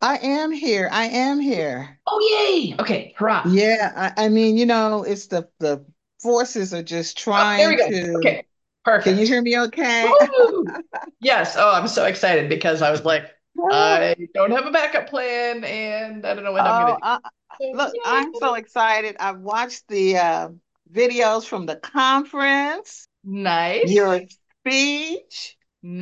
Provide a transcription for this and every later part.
I am here. I am here. Oh, yay! Okay, hurrah. Yeah, I mean, it's the forces are just Oh, there trying we go. to. Okay, Can you perfect. hear me okay? Woo! Yes. Oh, I'm so excited because I was like, I don't have a backup plan and I don't know when I'm gonna Oh, do. So, look, I'm so yay! excited. I've watched the videos from the conference, Nice. your speech.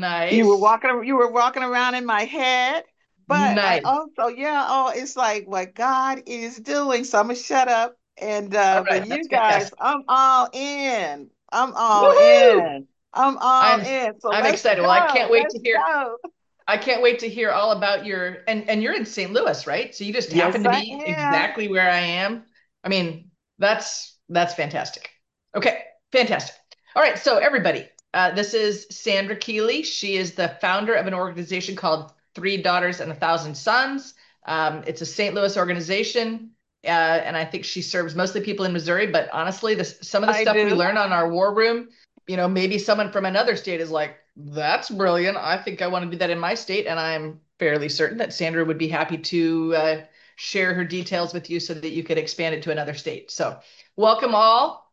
Nice. You were walking around in my head. But I Nice. also, yeah, oh, it's like what God is doing. So I'm gonna shut up. And All but right, you that's guys, fantastic. I'm all in. I'm all Woohoo! in. I'm all I'm in. So I'm let's excited. Well, go. Let's go. I can't wait to hear all about your and you're in St. Louis, right? So you just happen Yes, to I be am. exactly where I am. I mean, that's fantastic. Okay, fantastic. All right, so everybody, this is Sandra Keeley. She is the founder of an organization called Three Daughters and a Thousand Sons. It's a St. Louis organization, and I think she serves mostly people in Missouri. But honestly, some of the I stuff we do. learn on our war room, maybe someone from another state is like, that's brilliant. I think I want to do that in my state. And I'm fairly certain that Sandra would be happy to share her details with you so that you could expand it to another state. So welcome all.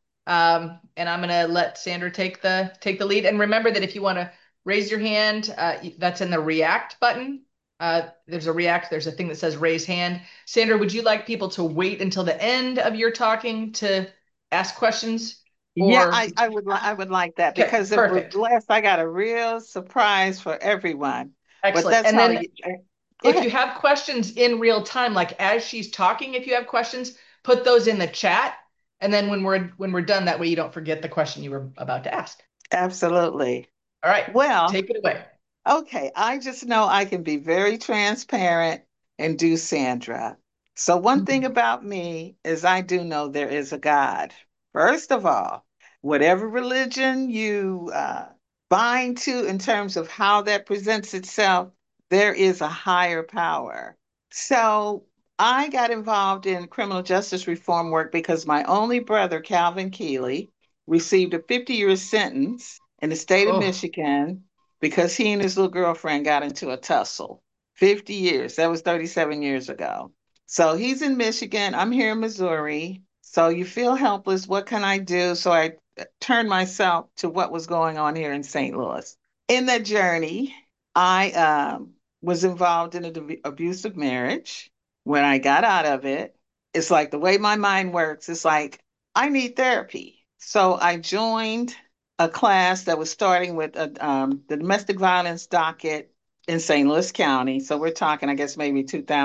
And I'm going to let Sandra take the lead. And remember that if you want to raise your hand, that's in the react button. There's a thing that says raise hand. Sandra, would you like people to wait until the end of your talking to ask questions? Yeah, Or, I would like that okay, because if we're perfect. blessed, I got a real surprise for everyone. But Excellent. that's And how then you go if you ahead. have questions in real time, like as she's talking, if you have questions, put those in the chat. And then when we're done, that way you don't forget the question you were about to ask. Absolutely. All right, Well, take it away. okay, I just know I can be very transparent and do Sandra. So, one thing Mhm. about me is I do know there is a God. First of all, whatever religion you bind to in terms of how that presents itself, there is a higher power. So, I got involved in criminal justice reform work because my only brother, Calvin Keeley, received a 50-year sentence in the state of Oh, Michigan because he and his little girlfriend got into a tussle. 50 years. That was 37 years ago. So he's in Michigan. I'm here in Missouri. So you feel helpless. What can I do? So I turned myself to what was going on here in St. Louis. In that journey, I was involved in an abusive marriage. When I got out of it, it's like the way my mind works, it's like I need therapy. So I joined a class that was starting with the domestic violence docket in St. Louis County. So we're talking, I guess, maybe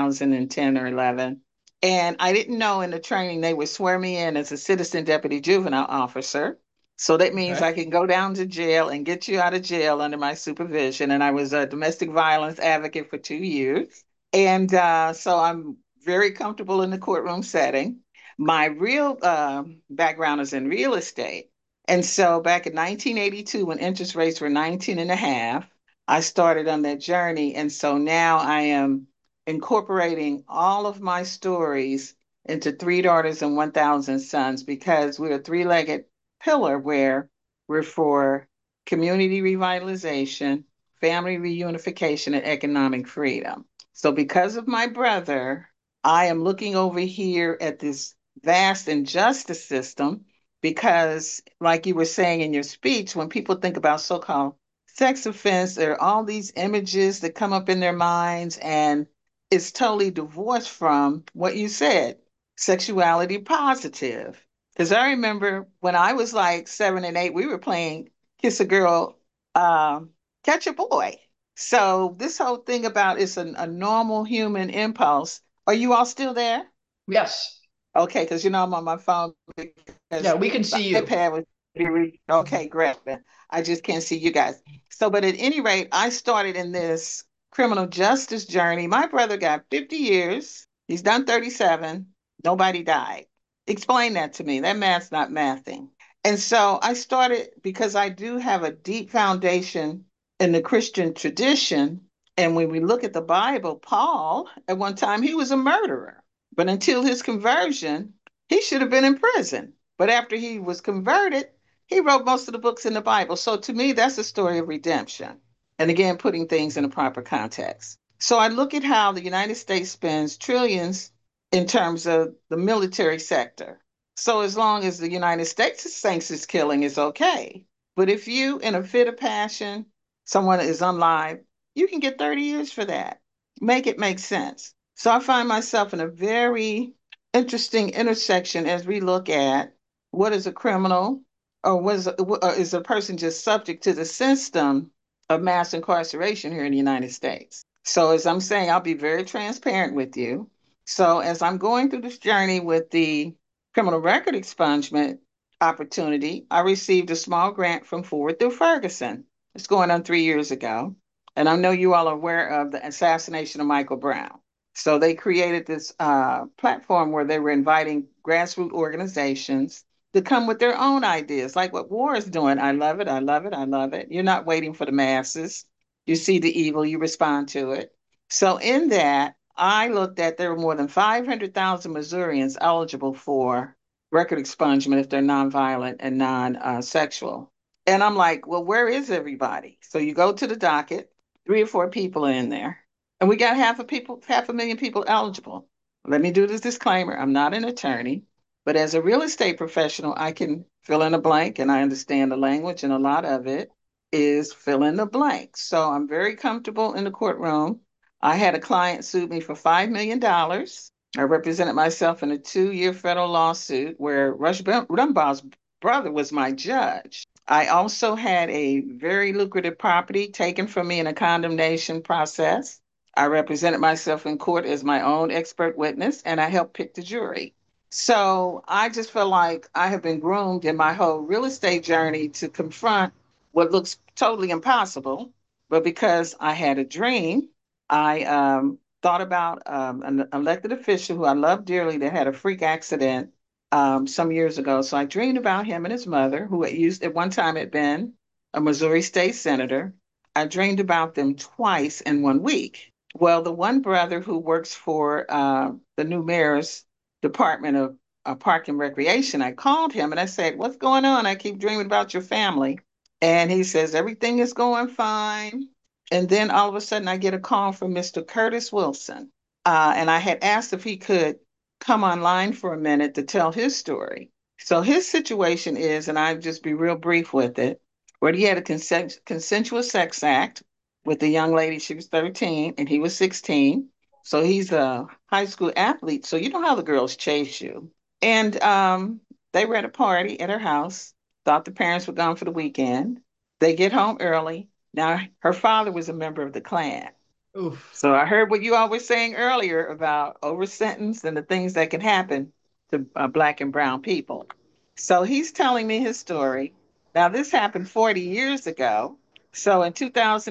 2010 or 11. And I didn't know in the training they would swear me in as a citizen deputy juvenile officer. So that means okay. I can go down to jail and get you out of jail under my supervision. And I was a domestic violence advocate for 2 years. And so I'm very comfortable in the courtroom setting. My real background is in real estate. And so back in 1982, when interest rates were 19 and a half, I started on that journey. And so now I am incorporating all of my stories into Three Daughters and 1,000 Sons because we're a three-legged pillar where we're for community revitalization, family reunification, and economic freedom. So because of my brother, I am looking over here at this vast injustice system because, like you were saying in your speech, when people think about so called sex offense, there are all these images that come up in their minds, and it's totally divorced from what you said sexuality positive. Because I remember when I was like 7 and 8, we were playing Kiss a Girl, um, Catch a Boy. So, this whole thing about it's a normal human impulse. Are you all still there? Yes. Okay, because I'm on my phone Yeah, because we can the see you. iPad was okay, great. I just can't see you guys. So, but at any rate, I started in this criminal justice journey. My brother got 50 years. He's done 37. Nobody died. Explain that to me. That math's not mathing. And so I started because I do have a deep foundation in the Christian tradition. And when we look at the Bible, Paul, at one time, he was a murderer. But until his conversion, he should have been in prison. But after he was converted, he wrote most of the books in the Bible. So to me, that's a story of redemption. And again, putting things in a proper context. So I look at how the United States spends trillions in terms of the military sector. So as long as the United States thinks it's killing, is okay. But if you, in a fit of passion, someone is unalive, you can get 30 years for that. Make it make sense. So I find myself in a very interesting intersection as we look at what is a criminal, or is a person just subject to the system of mass incarceration here in the United States. So, as I'm saying, I'll be very transparent with you. So, as I'm going through this journey with the criminal record expungement opportunity, I received a small grant from Ford through Ferguson. It's going on 3 years ago. And I know you all are aware of the assassination of Michael Brown. So, they created this platform where they were inviting grassroots organizations to come with their own ideas, like what War is doing. I love it. I love it. I love it. You're not waiting for the masses. You see the evil, you respond to it. So, in that, I looked at there were more than 500,000 Missourians eligible for record expungement if they're nonviolent and non sexual. And I'm like, well, where is everybody? So, you go to the docket, 3 or 4 people are in there, and we got half a million people eligible. Let me do this disclaimer, I'm not an attorney. But as a real estate professional, I can fill in a blank and I understand the language, and a lot of it is fill in the blank. So I'm very comfortable in the courtroom. I had a client sue me for $5 million. Dollars. I represented myself in a 2 year federal lawsuit where Rush Limbaugh's brother was my judge. I also had a very lucrative property taken from me in a condemnation process. I represented myself in court as my own expert witness and I helped pick the jury. So I just feel like I have been groomed in my whole real estate journey to confront what looks totally impossible. But because I had a dream, I thought about an elected official who I love dearly that had a freak accident some years ago. So I dreamed about him and his mother, who at one time had been a Missouri state senator. I dreamed about them twice in 1 week. Well, the one brother who works for the new mayor's Department of Park and Recreation, I called him and I said, "What's going on? I keep dreaming about your family." And he says, "Everything is going fine." And then all of a sudden, I get a call from Mr. Curtis Wilson. And I had asked if he could come online for a minute to tell his story. So his situation is, and I'll just be real brief with it, where he had a consensual sex act with a young lady. She was 13 and he was 16. So he's a high school athlete. So you know how the girls chase you. And they were at a party at her house, thought the parents were gone for the weekend. They get home early. Now, her father was a member of the Klan. Oof. So I heard what you all were saying earlier about over sentence and the things that can happen to Black and brown people. So he's telling me his story. Now, this happened 40 years ago. So in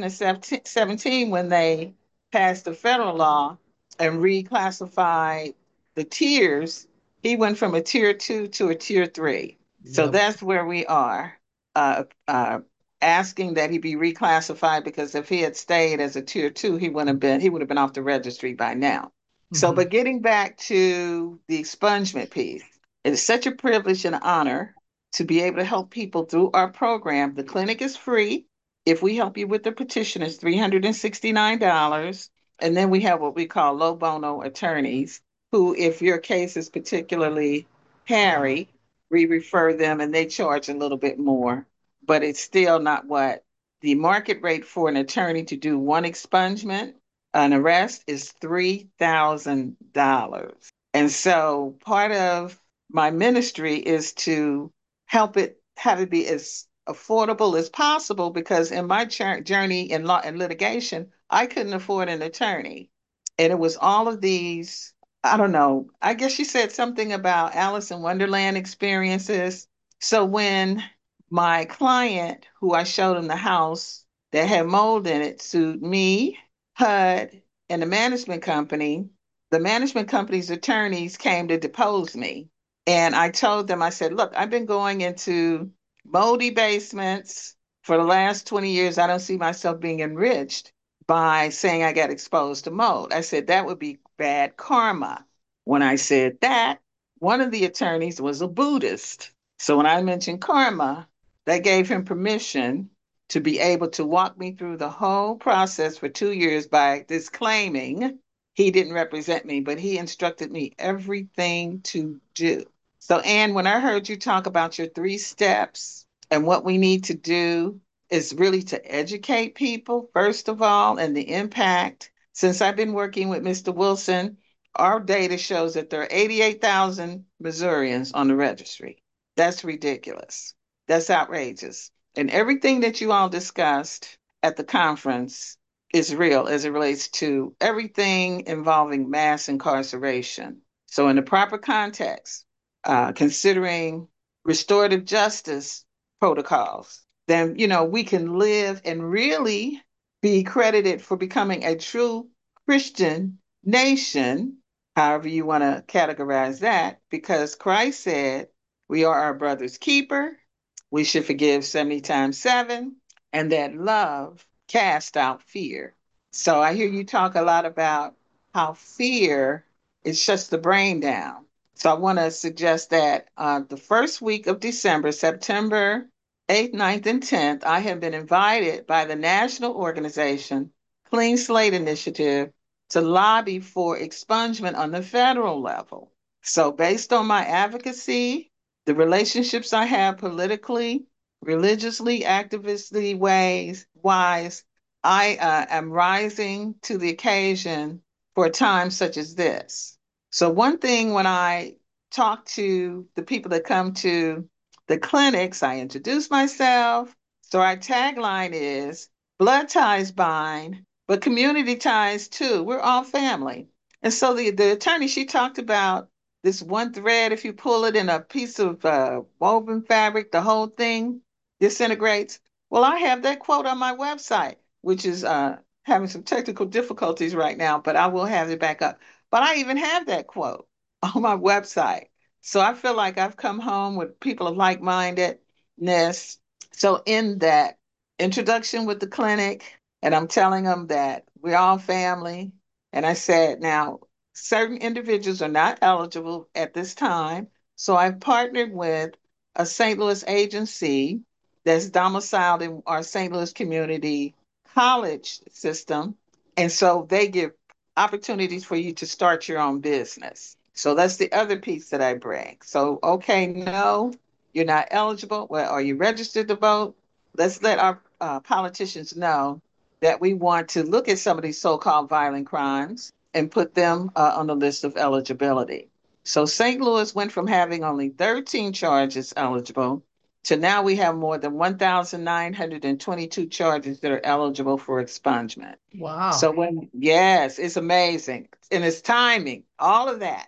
2017, when they passed the federal law and reclassified the tiers, he went from a tier 2 to a tier 3. So Yep. that's where we are. Asking that he be reclassified because if he had stayed as a tier 2, he would have been off the registry by now. So, Hmm. but getting back to the expungement piece, it is such a privilege and honor to be able to help people through our program. The clinic is free. If we help you with the petition, it's $369. And then we have what we call low bono attorneys, who, if your case is particularly hairy, we refer them and they charge a little bit more, but it's still not what the market rate for an attorney to do one expungement, an arrest is $3,000. And so part of my ministry is to help it have it be as affordable as possible because in my journey in law and litigation, I couldn't afford an attorney. And it was all of these, I don't know, I guess she said something about Alice in Wonderland experiences. So when my client, who I showed him the house that had mold in it, sued me, HUD, and the management company. The management company's attorneys came to depose me. And I told them, I said, look, I've been going into moldy basements for the last 20 years. I don't see myself being enriched by saying I got exposed to mold. I said, that would be bad karma. When I said that, one of the attorneys was a Buddhist. So when I mentioned karma, that gave him permission to be able to walk me through the whole process for 2 years by disclaiming he didn't represent me, but he instructed me everything to do. So, Anne, when I heard you talk about your 3 steps and what we need to do is really to educate people, first of all, and the impact. Since I've been working with Mr. Wilson, our data shows that there are 88,000 Missourians on the registry. That's ridiculous. That's outrageous. And everything that you all discussed at the conference is real as it relates to everything involving mass incarceration. So, in the proper context, considering restorative justice protocols, then we can live and really be credited for becoming a true Christian nation, however you want to categorize that, because Christ said we are our brother's keeper. We should forgive 70 times seven, and that love cast out fear. So I hear you talk a lot about how fear it shuts the brain down. So I want to suggest that the first week of December, September 8th, 9th, and 10th, I have been invited by the national organization Clean Slate Initiative to lobby for expungement on the federal level. So, based on my advocacy, the relationships I have politically, religiously, activistly wise, I am rising to the occasion for a time such as this. So, one thing when I talk to the people that come to the clinics, I introduce myself. So, our tagline is blood ties bind, but community ties too. We're all family. And so, the attorney, she talked about this one thread, if you pull it in a piece of woven fabric, the whole thing disintegrates. Well, I have that quote on my website, which is having some technical difficulties right now, but I will have it back up. But I even have that quote on my website. So I feel like I've come home with people of like-mindedness. So in that introduction with the clinic, and I'm telling them that we're all family. And I said, now, certain individuals are not eligible at this time. So I've partnered with a St. Louis agency that's domiciled in our St. Louis community college system. And so they give opportunities for you to start your own business. So that's the other piece that I bring. So, okay, no, you're not eligible. Well, are you registered to vote? Let's let our politicians know that we want to look at some of these so called violent crimes and put them on the list of eligibility. So St. Louis went from having only 13 charges eligible to now we have more than 1,922 charges that are eligible for expungement. So Wow. yes, it's amazing. And it's timing, all of that.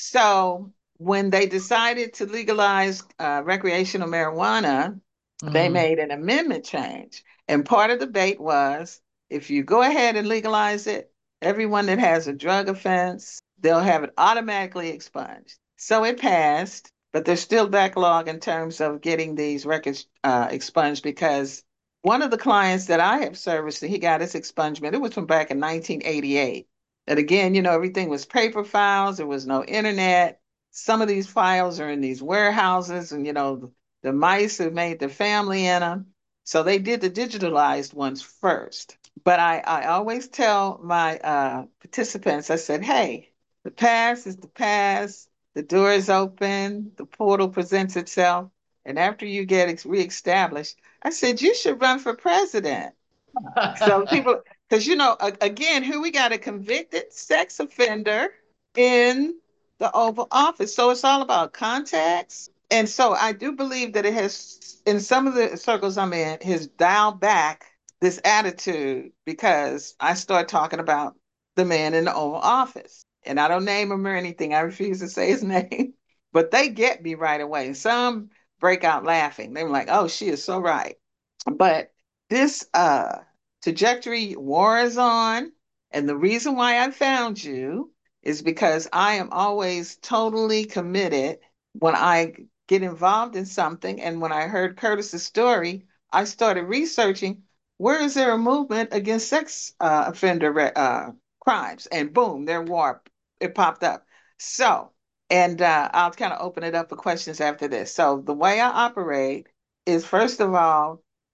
So when they decided to legalize recreational marijuana, they Mm. made an amendment change. And part of the debate was if you go ahead and legalize it, everyone that has a drug offense, they'll have it automatically expunged. So it passed, but there's still backlog in terms of getting these records expunged because one of the clients that I have serviced, he got his expungement. It was from back in 1988. And again, everything was paper files. There was no internet. Some of these files are in these warehouses, and the mice have made their family in them. So they did the digitalized ones first. But I always tell my participants, I said, hey, the past is the past. The door is open. The portal presents itself. And after you get reestablished, I said, you should run for president. So people, because again, here we got a convicted sex offender in the Oval Office. So it's all about contacts. And so I do believe that it has, in some of the circles I'm in, has dialed back this attitude because I start talking about the man in the Oval Office. And I don't name him or anything. I refuse to say his name, but they get me right away. And some break out laughing. They were like, oh, she is so right. But this trajectory war is on. And the reason why I found you is because I am always totally committed when I get involved in something. And when I heard Curtis's story, I started researching where is there a movement against sex offender crimes? And boom, there war. It popped up. So, and I'll kind of open it up for questions after this. So, the way I operate is first of all,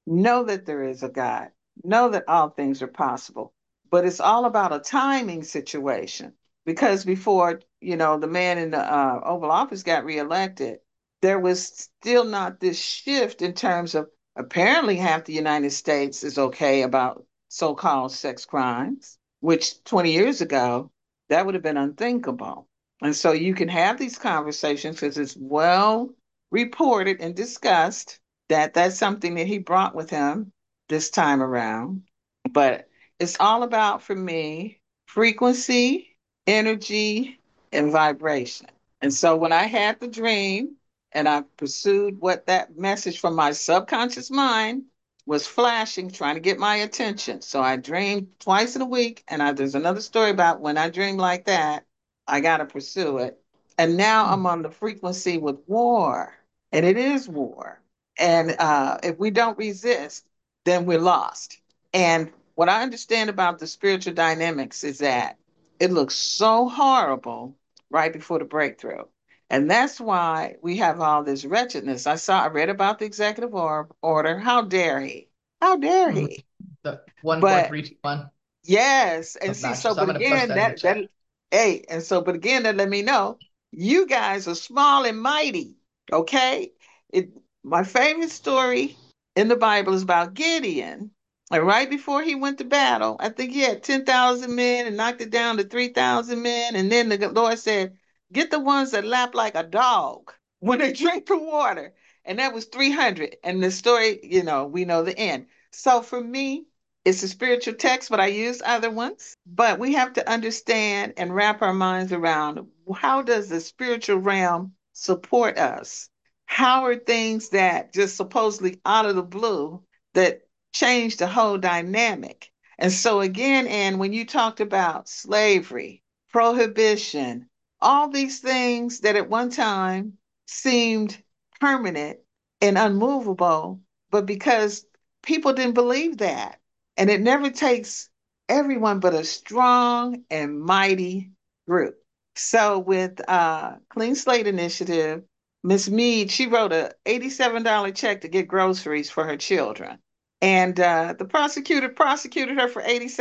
Know that there is a God. Know that all things are possible. But it's all about a timing situation. Because before, the man in the Oval Office got reelected, there was still not this shift in terms of apparently half the United States is okay about so-called sex crimes, which 20 years ago, that would have been unthinkable. And so you can have these conversations because it's well reported and discussed that that's something that he brought with him this time around. But it's all about, for me, frequency, energy, and vibration. And so when I had the dream and I pursued what that message from my subconscious mind was flashing, trying to get my attention. So I dreamed twice in a week. And there's another story about when I dream like that, I got to pursue it. And now I'm on the frequency with war, and it is war. And if we don't resist, then we're lost. And what I understand about the spiritual dynamics is that it looks so horrible right before the breakthrough. And that's why we have all this wretchedness. I read about the executive order. How dare he? How dare Hmm. he? The one four But three two one yes, and see, so obnoxious. I'm but going to press again, that in the chat. hey, and so but again, that let me know you guys are small and mighty. Okay, it my favorite story in the Bible is about Gideon. And right before he went to battle, I think he had 10,000 men and knocked it down to 3,000 men. And then the Lord said, "Get the ones that lap like a dog when they drink the water." And that was 300. And the story, we know the end. So for me, it's a spiritual text, but I use other ones. But we have to understand and wrap our minds around how does the spiritual realm support us? How are things that just supposedly out of the blue that change the whole dynamic? And so again, and when you talked about slavery, prohibition, all these things that at one time seemed permanent and unmovable, but because people didn't believe that. And it never takes everyone but a strong and mighty group. So with Clean Slate Initiative, Miss Mead, she wrote a $87 check to get groceries for her children. And the prosecutor prosecuted her for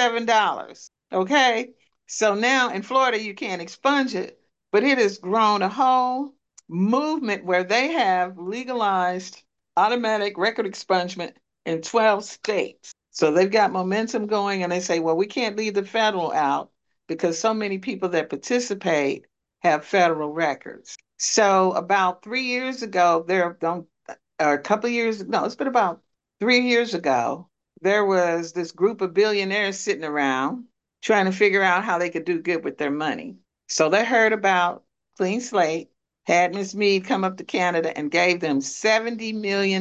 $87. Okay. So now in Florida, you can't expunge it, but it has grown a whole movement where they have legalized automatic record expungement in 12 states. So they've got momentum going, and they say, well, we can't leave the federal out because so many people that participate have federal records. So about 3 years ago, or a couple of years, no, it's been about 3 years ago, there was this group of billionaires sitting around trying to figure out how they could do good with their money. So they heard about Clean Slate, had Miss Mead come up to Canada and gave them $70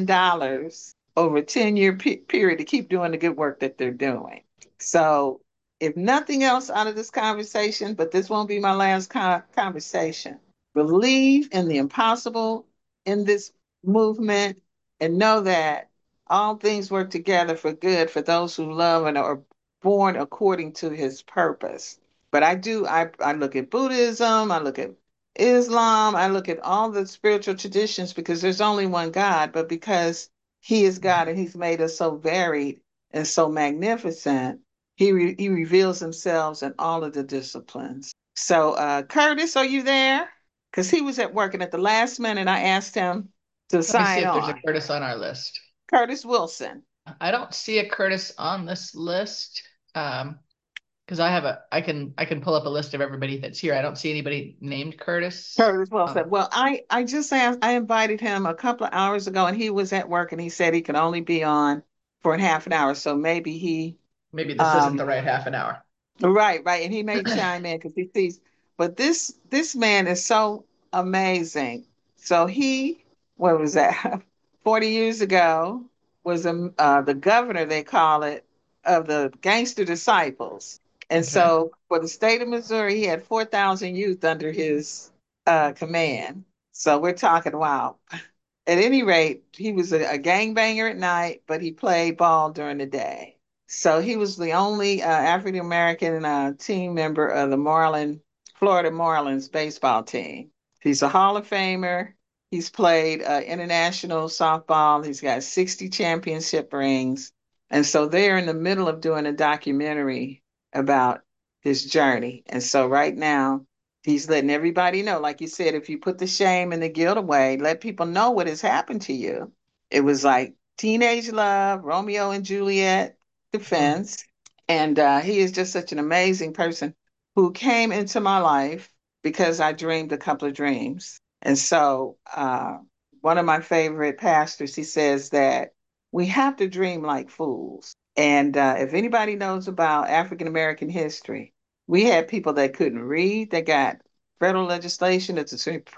million over a 10-year period to keep doing the good work that they're doing. So, if nothing else out of this conversation, but this won't be my last conversation, believe in the impossible in this movement and know that all things work together for good for those who love and are born according to his purpose. But I look at Buddhism, I look at Islam, I look at all the spiritual traditions because there's only one God, but because he is God and he's made us so varied and so magnificent, he reveals himself in all of the disciplines. So, Curtis, are you there? Because he was at work, and at the last minute, I asked him to Let me see sign if there's a on. Curtis on our list. Curtis Wilson. I don't see a Curtis on this list. Because I can pull up a list of everybody that's here. I don't see anybody named Curtis. Curtis Wilson. Well, I just asked, I invited him a couple of hours ago, and he was at work, and he said he could only be on for a half an hour. So maybe Maybe this isn't the um, right half an hour. right, and he may chime in because he sees. But this man is so amazing. So what was that? 40 years ago was the governor, they call it, of the Gangster Disciples. And Okay. so for the state of Missouri, he had 4,000 youth under his command. So we're talking wow. At any rate, he was a gangbanger at night, but he played ball during the day. So he was the only African American team member of the Florida Marlins baseball team. He's a Hall of Famer. He's played international softball. He's got 60 championship rings. And so they're in the middle of doing a documentary about his journey. And so right now, he's letting everybody know, like you said, if you put the shame and the guilt away, let people know what has happened to you. It was like teenage love, Romeo and Juliet Mm. defense. And he is just such an amazing person who came into my life because I dreamed a couple of dreams. And so, one of my favorite pastors, he says that we have to dream like fools. And if anybody knows about African American history, we had people that couldn't read, that got federal legislation at the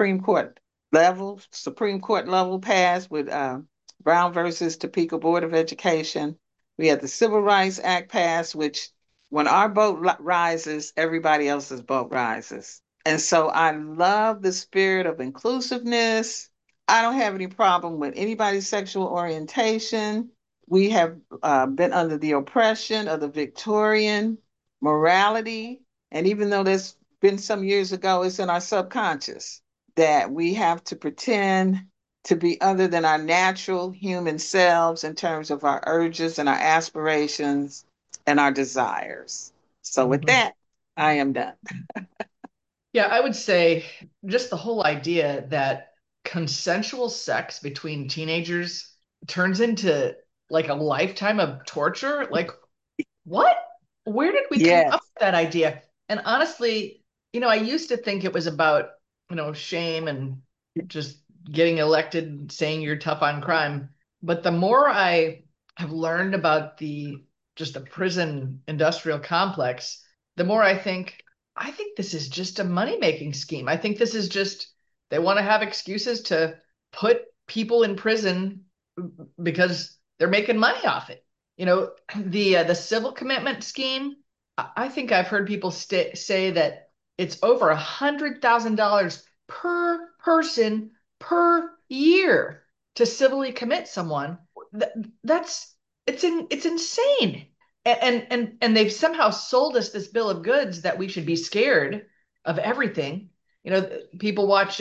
Supreme Court level passed with Brown versus Topeka Board of Education. We had the Civil Rights Act passed, which when our boat rises, everybody else's boat rises. And so I love the spirit of inclusiveness. I don't have any problem with anybody's sexual orientation. We have been under the oppression of the Victorian morality. And even though that's been some years ago, it's in our subconscious that we have to pretend to be other than our natural human selves in terms of our urges and our aspirations and our desires. So, with Mhm. that, I am done. Yeah, I would say just the whole idea that consensual sex between teenagers turns into like a lifetime of torture. Like, what? Where did we come up Yes. with that idea? And honestly, I used to think it was about, shame and just getting elected, and saying you're tough on crime. But the more I have learned about the prison industrial complex, the more I think this is just a money-making scheme. I think this is just they want to have excuses to put people in prison because they're making money off it. The civil commitment scheme. I think I've heard people say that it's over $100,000 per person per year to civilly commit someone. Th- that's it's insane. And they've somehow sold us this bill of goods that we should be scared of everything. People watch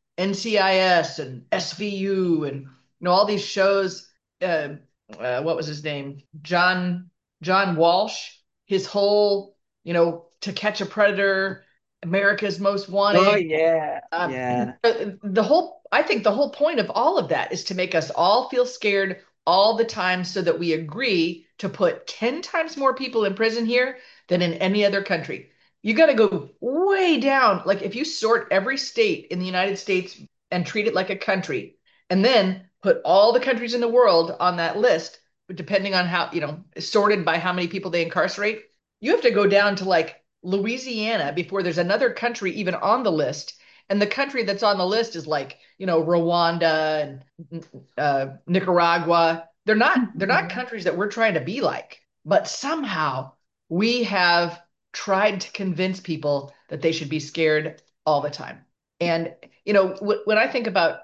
NCIS and SVU and all these shows. Uh, what was his name? John Walsh. His whole To Catch a Predator, America's Most Oh, Wanted. yeah. Uh, Yeah. I think the whole point of all of that is to make us all feel scared all the time so that we agree to put 10 times more people in prison here than in any other country. You got to go way down. Like if you sort every state in the United States and treat it like a country, and then put all the countries in the world on that list, depending on how, sorted by how many people they incarcerate, you have to go down to like Louisiana before there's another country even on the list. And the country that's on the list is like, Rwanda and Nicaragua. They're not Mhm. countries that we're trying to be like, but somehow we have tried to convince people that they should be scared all the time. And when I think about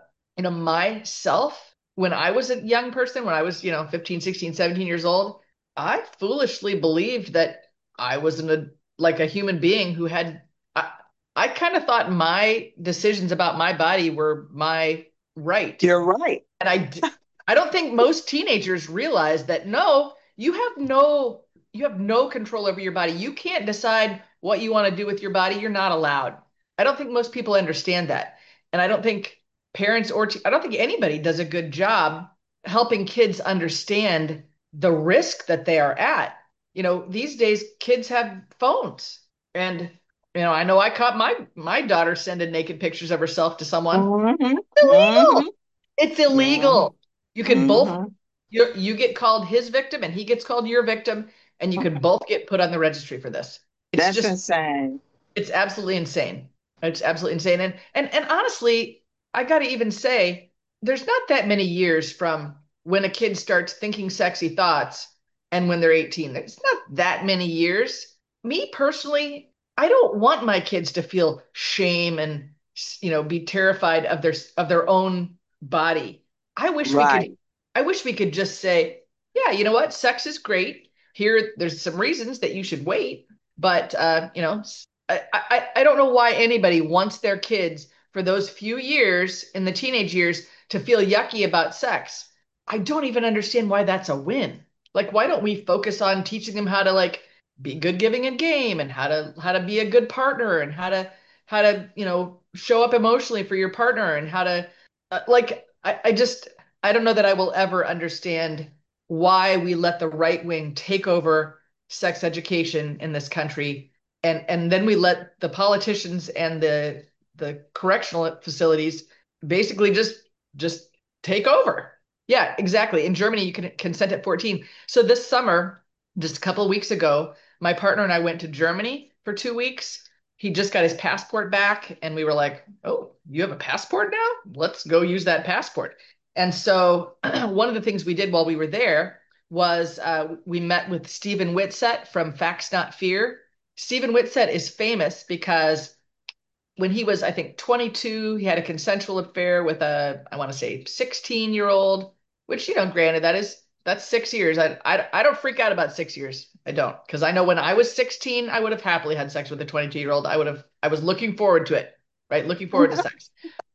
myself when I was a young person, when I was 15, 16, 17 years old, I foolishly believed that I was like a human being who had I, I kind of thought my decisions about my body were my right. You're right. And I don't think most teenagers realize that no, you have no control over your body. You can't decide what you want to do with your body. You're not allowed. I don't think most people understand that. And I don't think parents I don't think anybody does a good job helping kids understand the risk that they are at. These days kids have phones and I know I caught my daughter sending naked pictures of herself to someone. Hmm. Illegal. Hmm. It's Hmm. illegal. You can both Hmm. you get called his victim and he gets called your victim and you can both get put on the registry for this. It's That's just insane. it's absolutely insane. It's absolutely insane. And honestly, I got to even say there's not that many years from when a kid starts thinking sexy thoughts and when they're 18. There's not that many years. Me personally, I don't want my kids to feel shame and be terrified of their own body. I wish we could Right. I wish we could just say, yeah, you know what? Sex is great. There's some reasons that you should wait, but I don't know why anybody wants their kids for those few years in the teenage years to feel yucky about sex. I don't even understand why that's a win. Like, why don't we focus on teaching them how to like be good giving a game and how to be a good partner and how to show up emotionally for your partner and how to I just I don't know that I will ever understand why we let the right wing take over sex education in this country, and then we let the politicians and the correctional facilities basically just take over. Yeah, exactly. In Germany, you can consent at 14. So this summer, just a couple of weeks ago, my partner and I went to Germany for 2 weeks. He just got his passport back, and we were like, "Oh, you have a passport now? Let's go use that passport." And so, one of the things we did while we were there was we met with Stephen Whitsett from Facts Not Fear. Stephen Whitsett is famous because when he was, I think, 22, he had a consensual affair with I want to say, 16-year-old, which, granted, that's 6 years. I don't freak out about 6 years. I don't, because I know when I was 16, I would have happily had sex with a 22-year-old. I was looking forward to it, right? Looking forward to sex.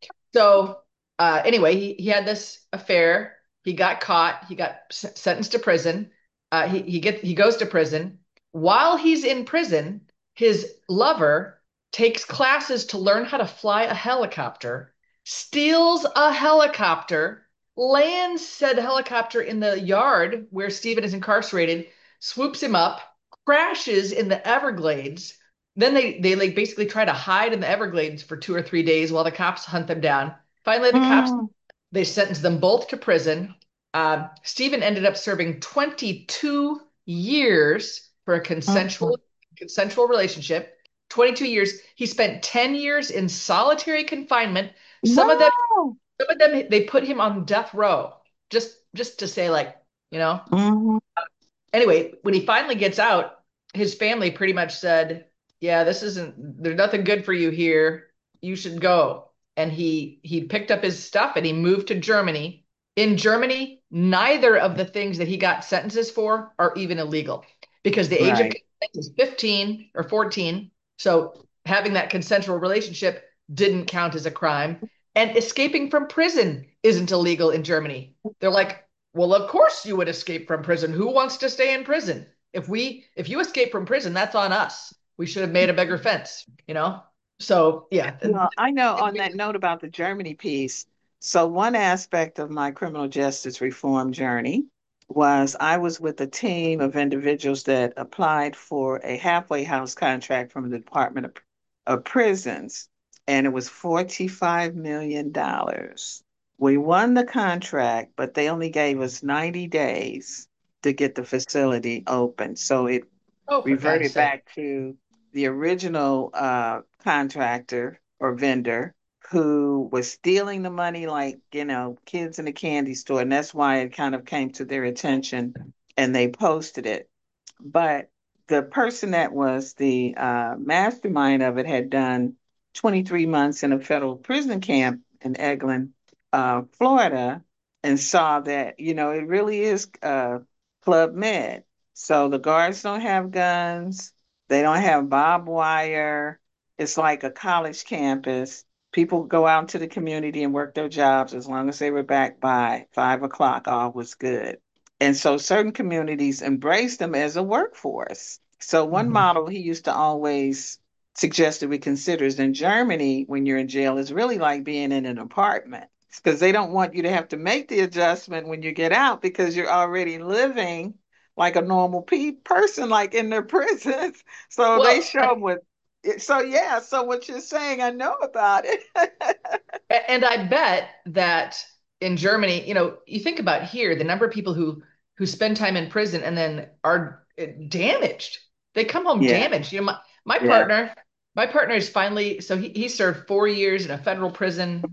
So anyway, he had this affair. He got caught. He got sentenced to prison. He goes to prison. While he's in prison, his lover takes classes to learn how to fly a helicopter, steals a helicopter, lands said helicopter in the yard where Stephen is incarcerated, swoops him up, crashes in the Everglades. Then they like basically try to hide in the Everglades for 2 or 3 days while the cops hunt them down. Finally, the cops Mm. they sentenced them both to prison. Stephen ended up serving 22 years for a Mm. consensual relationship. 22 years. He spent 10 years in solitary confinement. Some of them, Wow. some of them, they put him on death row just to say like, you know. Mhm. Anyway, when he finally gets out, his family pretty much said, "Yeah, there's nothing good for you here. You should go." And he picked up his stuff and he moved to Germany. In Germany, neither of the things that he got sentences for are even illegal because the age of Right. consent is 15 or 14. So having that consensual relationship didn't count as a crime. And escaping from prison isn't illegal in Germany. They're like, well, of course you would escape from prison. Who wants to stay in prison? If you escape from prison, that's on us. We should have made a bigger fence, you know? So yeah. Well, I know on that note about the Germany piece, so one aspect of my criminal justice reform journey was I was with a team of individuals that applied for a halfway house contract from the Department of Prisons, and it was $45 million. Dollars. We won the contract, but they only gave us 90 days to get the facility open. So it Oh, for God's reverted sake. back to the original contractor or vendor who was stealing the money like, kids in a candy store. And that's why it kind of came to their attention and they posted it. But the person that was the mastermind of it had done 23 months in a federal prison camp in Eglin, Florida, and saw that, it really is Club Med. So the guards don't have guns, they don't have barbed wire. It's like a college campus. People go out into the community and work their jobs as long as they were back by 5 o'clock, all was good. And so certain communities embrace them as a workforce. So one Mhm. model he used to always suggest that we consider is in Germany, when you're in jail, is really like being in an apartment because they don't want you to have to make the adjustment when you get out because you're already living like a normal person, like in their prisons. So they Well, show them with so yeah, so what you're saying, I know about it. and I bet that in Germany, you think about here, the number of people who spend time in prison and then are damaged. They come home Yeah, damaged. My yeah. partner, my partner is finally so he served 4 years in a federal prison,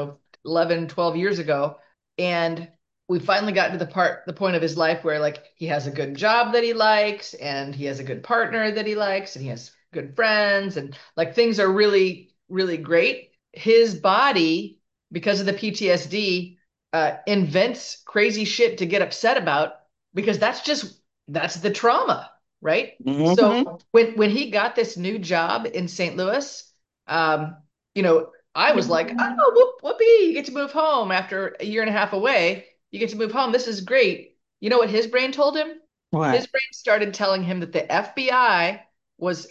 11, 12 years ago. And we finally got to the point of his life where like he has a good job that he likes and he has a good partner that he likes and he has good friends and like things are really, really great. His body, because of the PTSD, invents crazy shit to get upset about because that's the trauma, right? So Hmm. when he got this new job in St. Louis, um, you know, I was like, oh, whoop, whoopee, you get to move home after a year and a half away. You get to move home. This is great. You know what his brain told him? His What? brain started telling him that the FBI was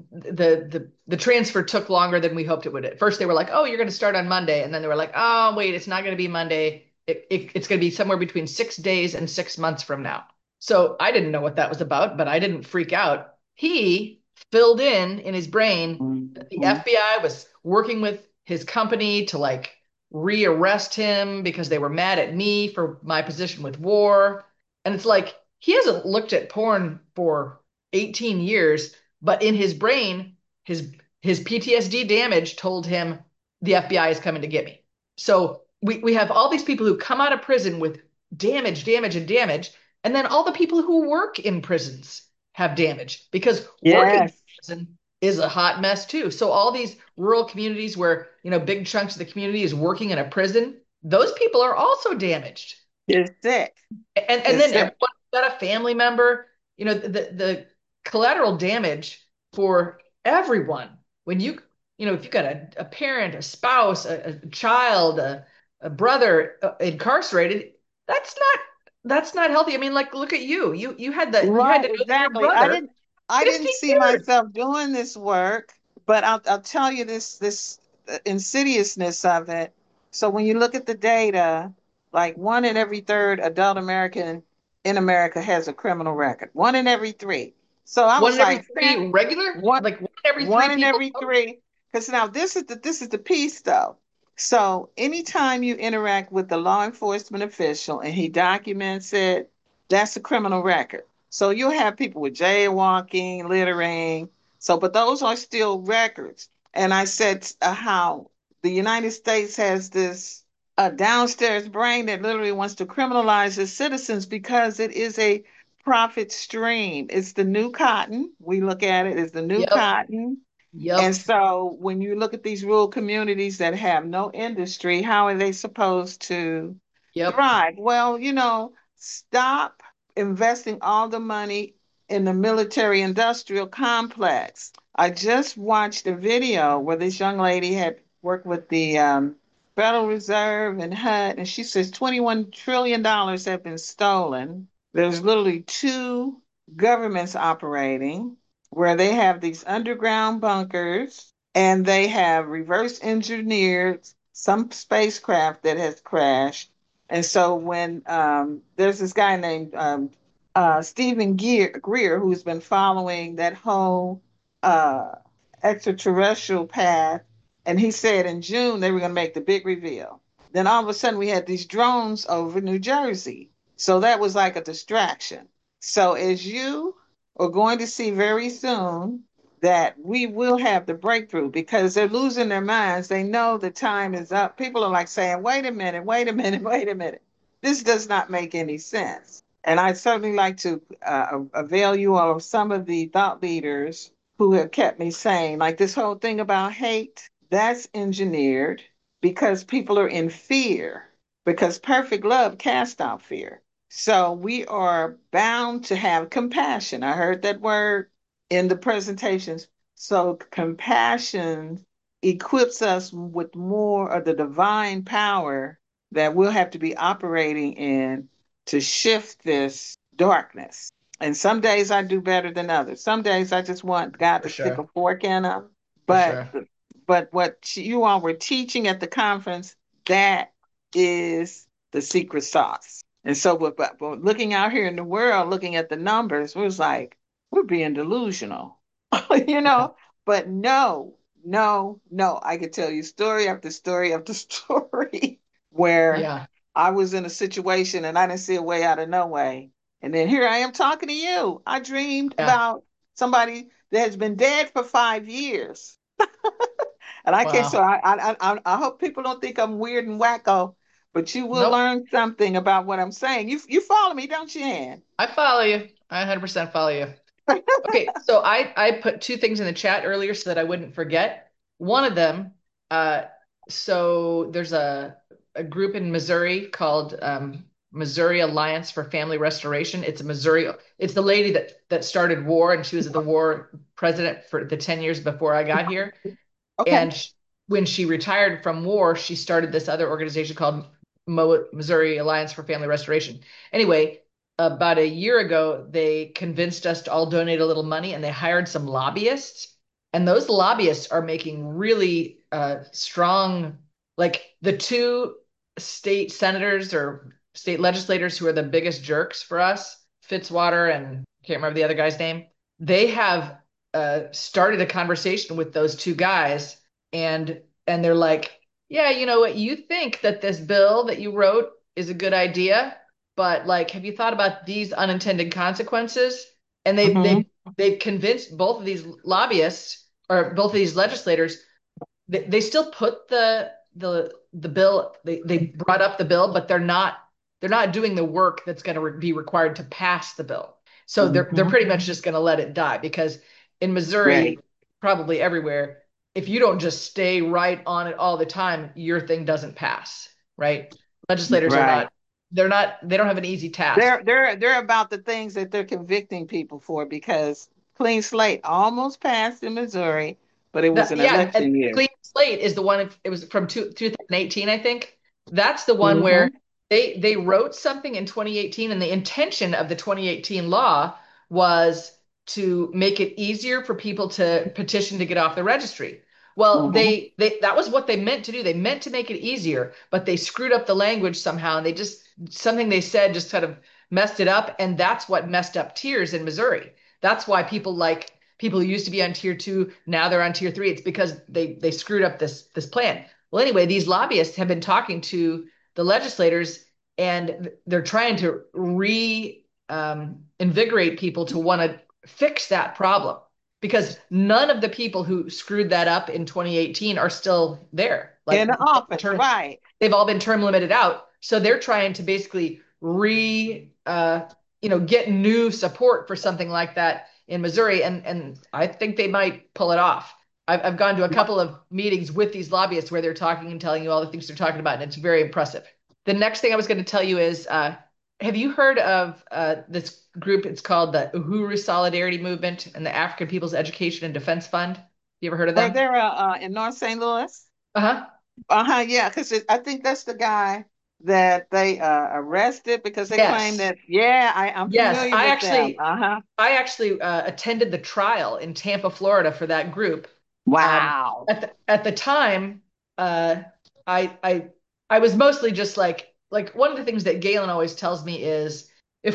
the transfer took longer than we hoped it would. At first, they were like, "Oh, you're going to start on Monday," and then they were like, "Oh, wait, it's not going to be Monday. It's going to be somewhere between 6 days and 6 months from now." So I didn't know what that was about, but I didn't freak out. He filled in his brain that the Mhm. FBI was working with his company to like rearrest him because they were mad at me for my position with war. And it's like he hasn't looked at porn for 18 years, but in his brain, his his PTSD damage told him the FBI is coming to get me. So we have all these people who come out of prison with damage, damage, and damage, and then all the people who work in prisons have damage because working in Yes. prison is a hot mess too. So all these rural communities where, big chunks of the community is working in a prison, those people are also damaged. You're sick. And You're then sick. everyone got a family member, the collateral damage for everyone. When if you got a parent, a spouse, a child, a brother incarcerated, that's not that's not healthy. I mean, like, look at you. You had Right, to know that your exactly. brother I didn't 15 see years. myself doing this work, but I'll tell you this insidiousness of it. So when you look at the data, like one in every third adult American in America has a criminal record. One in every three. So I One was in every like, three regular, one like one in every three one in people. every three. Because now this is the piece though. So anytime you interact with the law enforcement official and he documents it, that's a criminal record. So you'll have people with jaywalking, littering. So, but those are still records. And I said how the United States has this downstairs brain that literally wants to criminalize its citizens because it is a profit stream. It's the new cotton. We look at it as the new Yep. cotton. And Yep. so when you look at these rural communities that have no industry, how are they supposed to Yep. thrive? Well, stop investing all the money in the military industrial complex. I just watched a video where this young lady had worked with the Federal Reserve and HUD, and she says $21 trillion have been stolen. There's literally two governments operating where they have these underground bunkers and they have reverse engineered some spacecraft that has crashed. And so when there's this guy named Stephen Greer who's been following that whole uh, extraterrestrial path, and he said in June they were going to make the big reveal. Then all of a sudden we had these drones over New Jersey. So that was like a distraction. So as you are going to see very soon that we will have the breakthrough because they're losing their minds. They know the time is up. People are like saying, wait a minute, wait a minute, wait a minute. This does not make any sense. And I'd certainly like to avail you all of some of the thought leaders who have kept me sane. Like this whole thing about hate, that's engineered because people are in fear, because perfect love casts out fear. So we are bound to have compassion. I heard that word in the presentations. So compassion equips us with more of the divine power that we'll have to be operating in to shift this darkness. And some days I do better than others. Some days I just want God For to stick sure. a fork in them. For But sure. but what you all were teaching at the conference, that is the secret sauce. And so, but looking out here in the world, looking at the numbers, it was like, we're being delusional, you Yeah. know? But no, no, no. I could tell you story after story after story where Yeah. I was in a situation and I didn't see a way out of no way. And then here I am talking to you. I dreamed Yeah. about somebody that has been dead for 5 years. And I can't, so Wow. I hope people don't think I'm weird and wacko, but you will Nope. learn something about what I'm saying. You follow me, don't you, Ann? I follow you. I 100% follow you. Okay, so I put two things in the chat earlier so that I wouldn't forget. One of them, uh, so there's a group in Missouri called Missouri Alliance for Family Restoration. It's a Missouri. It's the lady that started war, and she was the war president for the 10 years before I got here. Okay. And when she retired from war, she started this other organization called Missouri Alliance for Family Restoration. Anyway, about a year ago, they convinced us to all donate a little money and they hired some lobbyists. And those lobbyists are making really strong, like the two state senators or state legislators who are the biggest jerks for us, Fitzwater and I can't remember the other guy's name. They have started a conversation with those two guys, and they're like, yeah, you know what, you think that this bill that you wrote is a good idea, but like, have you thought about these unintended consequences? And Hmm. they've convinced both of these lobbyists or both of these legislators. They still put the bill. They brought up the bill, but they're not doing the work that's going to be required to pass the bill. So they're Hmm. pretty much just going to let it die because in Missouri, Right. probably everywhere, if you don't just stay right on it all the time, your thing doesn't pass, right? Legislators are Right. not, they don't have an easy task. They're about the things that they're convicting people for because clean slate almost passed in Missouri, but it was an Yeah, and election year. Clean Slate is the one, it was from 2018, I think. That's the one where Hmm. they wrote something in 2018, and the intention of the 2018 law was to make it easier for people to petition to get off the registry. Well, Hmm. they that was what they meant to do. They meant to make it easier, but they screwed up the language somehow, and they just something they said just kind of messed it up, and that's what messed up tiers in Missouri. That's why people who used to be on tier two, now they're on tier three. It's because they screwed up this plan. Well, anyway, these lobbyists have been talking to the legislators, and they're trying to invigorate people to want to fix that problem because none of the people who screwed that up in 2018 are still there. In Like the office, right? they've all been term limited out. So they're trying to basically get new support for something like that in Missouri, and I think they might pull it off. I've gone to a couple of meetings with these lobbyists where they're talking and telling you all the things they're talking about, and it's very impressive. The next thing I was going to tell you is, have you heard of this group? It's called the Uhuru Solidarity Movement and the African People's Education and Defense Fund. You ever heard of Or them? they're in North St. Louis. Uh-huh. Uh-huh, yeah, because I think that's the guy that they arrested because they claim Yes. that, yeah, I'm Yes. familiar with them. Uh-huh. I actually attended the trial in Tampa, Florida for that group. Wow. At the time, uh, I I I was mostly just like one of the things that Galen always tells me is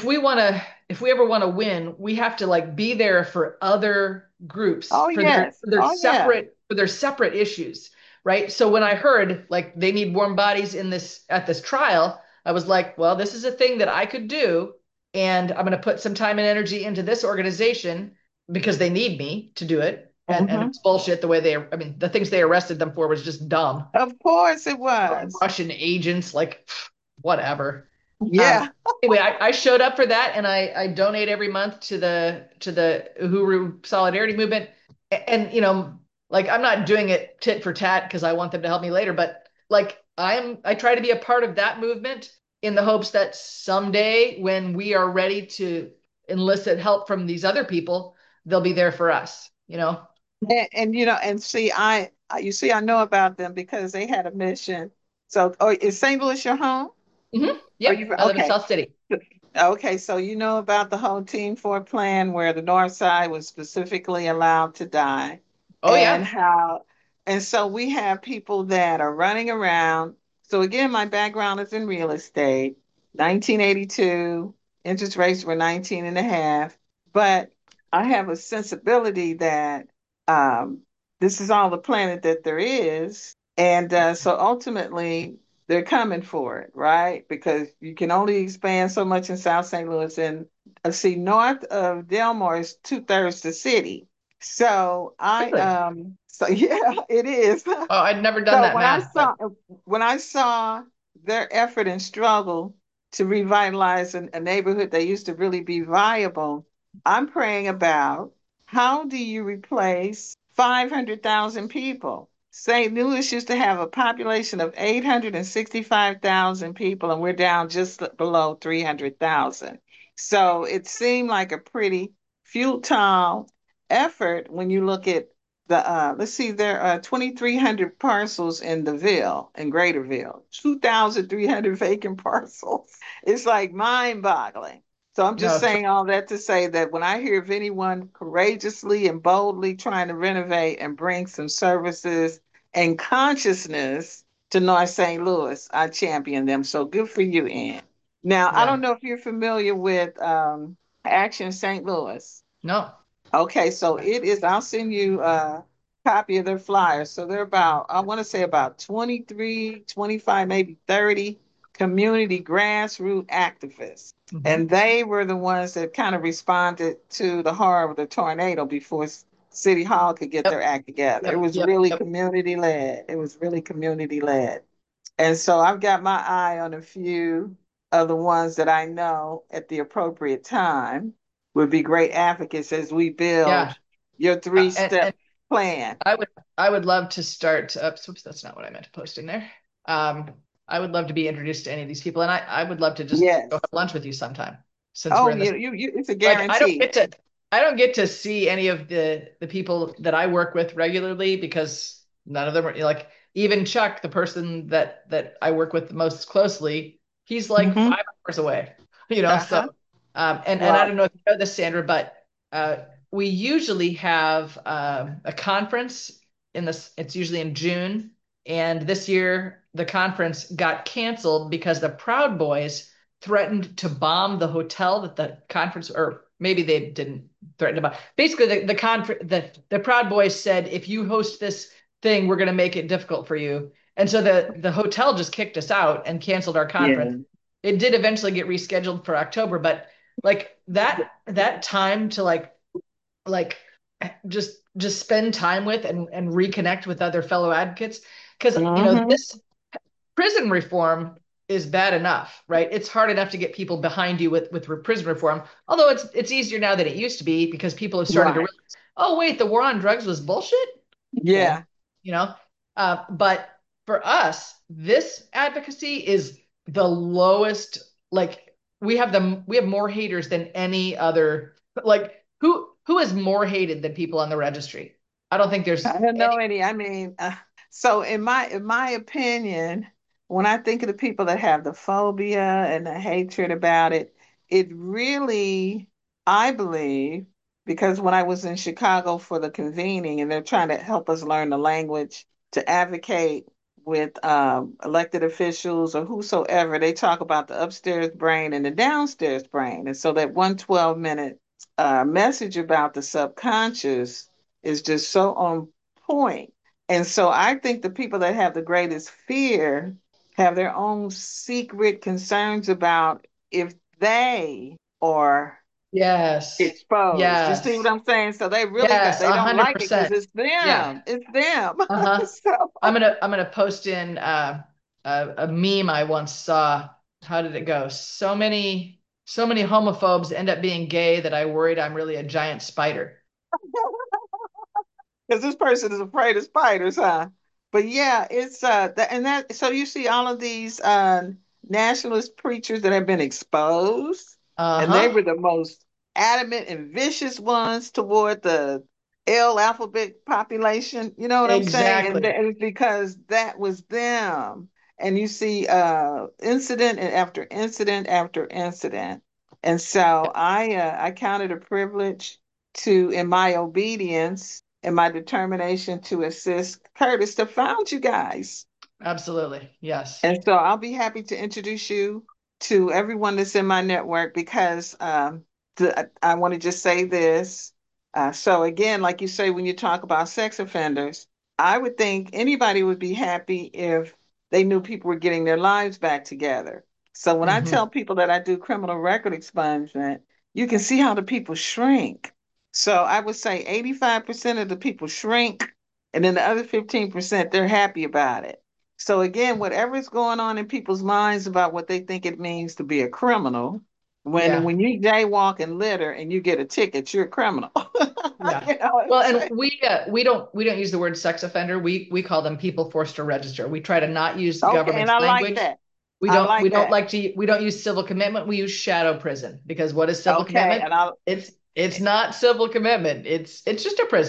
if we ever want to win, we have to like be there for other groups Oh, yes. Oh, yeah. for their separate issues, right? So when I heard like they need warm bodies in this at this trial, I was like, well, this is a thing that I could do, and I'm going to put some time and energy into this organization because they need me to do it. And Hmm. it's bullshit the way I mean, the things they arrested them for was just dumb. Of course it was. Russian agents, like, whatever. Um, Yeah. anyway, I showed up for that, and I donate every month to the Uhuru Solidarity Movement. And like I'm not doing it tit for tat because I want them to help me later, but like I try to be a part of that movement in the hopes that someday when we are ready to enlist help from these other people, they'll be there for us, you know? And see, you see, I know about them because they had a mission. So, oh, is St. Louis your home? Are Yep, you I live in okay? South City. Okay, so you know about the whole Team 4 plan where the North Side was specifically allowed to die, Oh and yeah, how, and so we have people that are running around. So again, my background is in real estate. 1982, interest rates were 19 and a half, but I have a sensibility that um, this is all the planet that there is. And so ultimately, they're coming for it, right? Because you can only expand so much in South St. Louis. And see, north of Delmar is two-thirds the city. So really. so yeah, it is. Oh, I'd never done So that math, but when I saw their effort and struggle to revitalize a neighborhood that used to really be viable, I'm praying about how do you replace 500,000 people? St. Louis used to have a population of 865,000 people, and we're down just below 300,000. So it seemed like a pretty futile effort when you look at let's see, there are 2,300 parcels in the Ville, in Greaterville, 2,300 vacant parcels. It's like mind-boggling. So I'm just No, saying all that to say that when I hear of anyone courageously and boldly trying to renovate and bring some services and consciousness to North St. Louis, I champion them. So good for you, Ann. Now, I yeah, don't know if you're familiar with Action St. Louis. no, Okay, so it is, I'll send you a copy of their flyers. So they're about, I want to say about 23, 25, maybe 30 community grassroots activists. hmm And they were the ones that kind of responded to the horror of the tornado before City Hall could get yep, their act together. It yep, was yep, really yep. community led. It was really community led. And so I've got my eye on a few of the ones that I know at the appropriate time would be great advocates as we Yeah, build your three and step plan. I would I would love to start. Oops, that's not what I meant to post in there. Um, I would love to be introduced to any of these people, and I would love to just go Yes. have lunch with you sometime since we're Oh, in this. it's a Like guarantee. I don't get to see any of the people that I work with regularly because none of them are like even Chuck, the person that I work with the most closely, he's like Hmm. 5 hours away, you know. So Uh-huh. and I Well, don't know if you know this, Sandra, but we usually have a conference in this. It's usually in June, and this year the conference got canceled because the Proud Boys threatened to bomb the hotel that the conference, or maybe they didn't threaten to bomb. Basically, the Proud Boys said, if you host this thing, we're going to make it difficult for you. And so the hotel just kicked us out and canceled our conference. yeah. It did eventually get rescheduled for October, but like that time to like just spend time with and reconnect with other fellow advocates, because you know Hmm. this prison reform is bad enough, right? It's hard enough to get people behind you with prison reform, although it's easier now than it used to be because people have started to Right. realize, oh wait, the war on drugs was bullshit. Okay, Yeah. you know. But for us, this advocacy is the lowest. Like we have more haters than any other. Like who is more hated than people on the registry? I don't think there's I don't know any. any. I mean, so in my opinion, when I think of the people that have the phobia and the hatred about it, it really, I believe, because when I was in Chicago for the convening and they're trying to help us learn the language to advocate with elected officials or whosoever, they talk about the upstairs brain and the downstairs brain. And so that 112-minute message about the subconscious is just so on point. And so I think the people that have the greatest fear have their own secret concerns about if they are Yes, exposed. You see what yes, I'm saying? So they really got yes, they a don't hundred like it because percent. it's Yeah. them. It's them. Uh-huh. So I'm gonna post in a meme I once saw. How did it go? So many homophobes end up being gay that I worried I'm really a giant spider. because this person is afraid of spiders, huh? But yeah, it's and that so you see all of these nationalist preachers that have been exposed, and they Uh-huh. were the most adamant and vicious ones toward the L alphabet population. You know what I'm saying? And Exactly. it's because that was them. And you see incident and after incident after incident. And so I count it a privilege to, in my obedience and my determination to assist Curtis to found you guys. Absolutely. Yes. And so I'll be happy to introduce you to everyone that's in my network because I want to just say this. So again, like you say, when you talk about sex offenders, I would think anybody would be happy if they knew people were getting their lives back together. So when I hmm tell people that I do criminal record expungement, you can see how the people shrink. So I would say 85% of the people shrink, and then the other 15%, they're happy about it. So again, whatever's going on in people's minds about what they think it means to be a criminal, when Yeah. when you jaywalk and litter and you get a ticket, you're a criminal. Yeah. You know what I'm Well, and saying? we don't use the word sex offender. We call them people forced to register. We try to not use Okay, and government I like language. that. I like that. We don't use civil commitment. We use shadow prison, because what is civil Okay, commitment? and I It's not civil commitment. It's just a prison.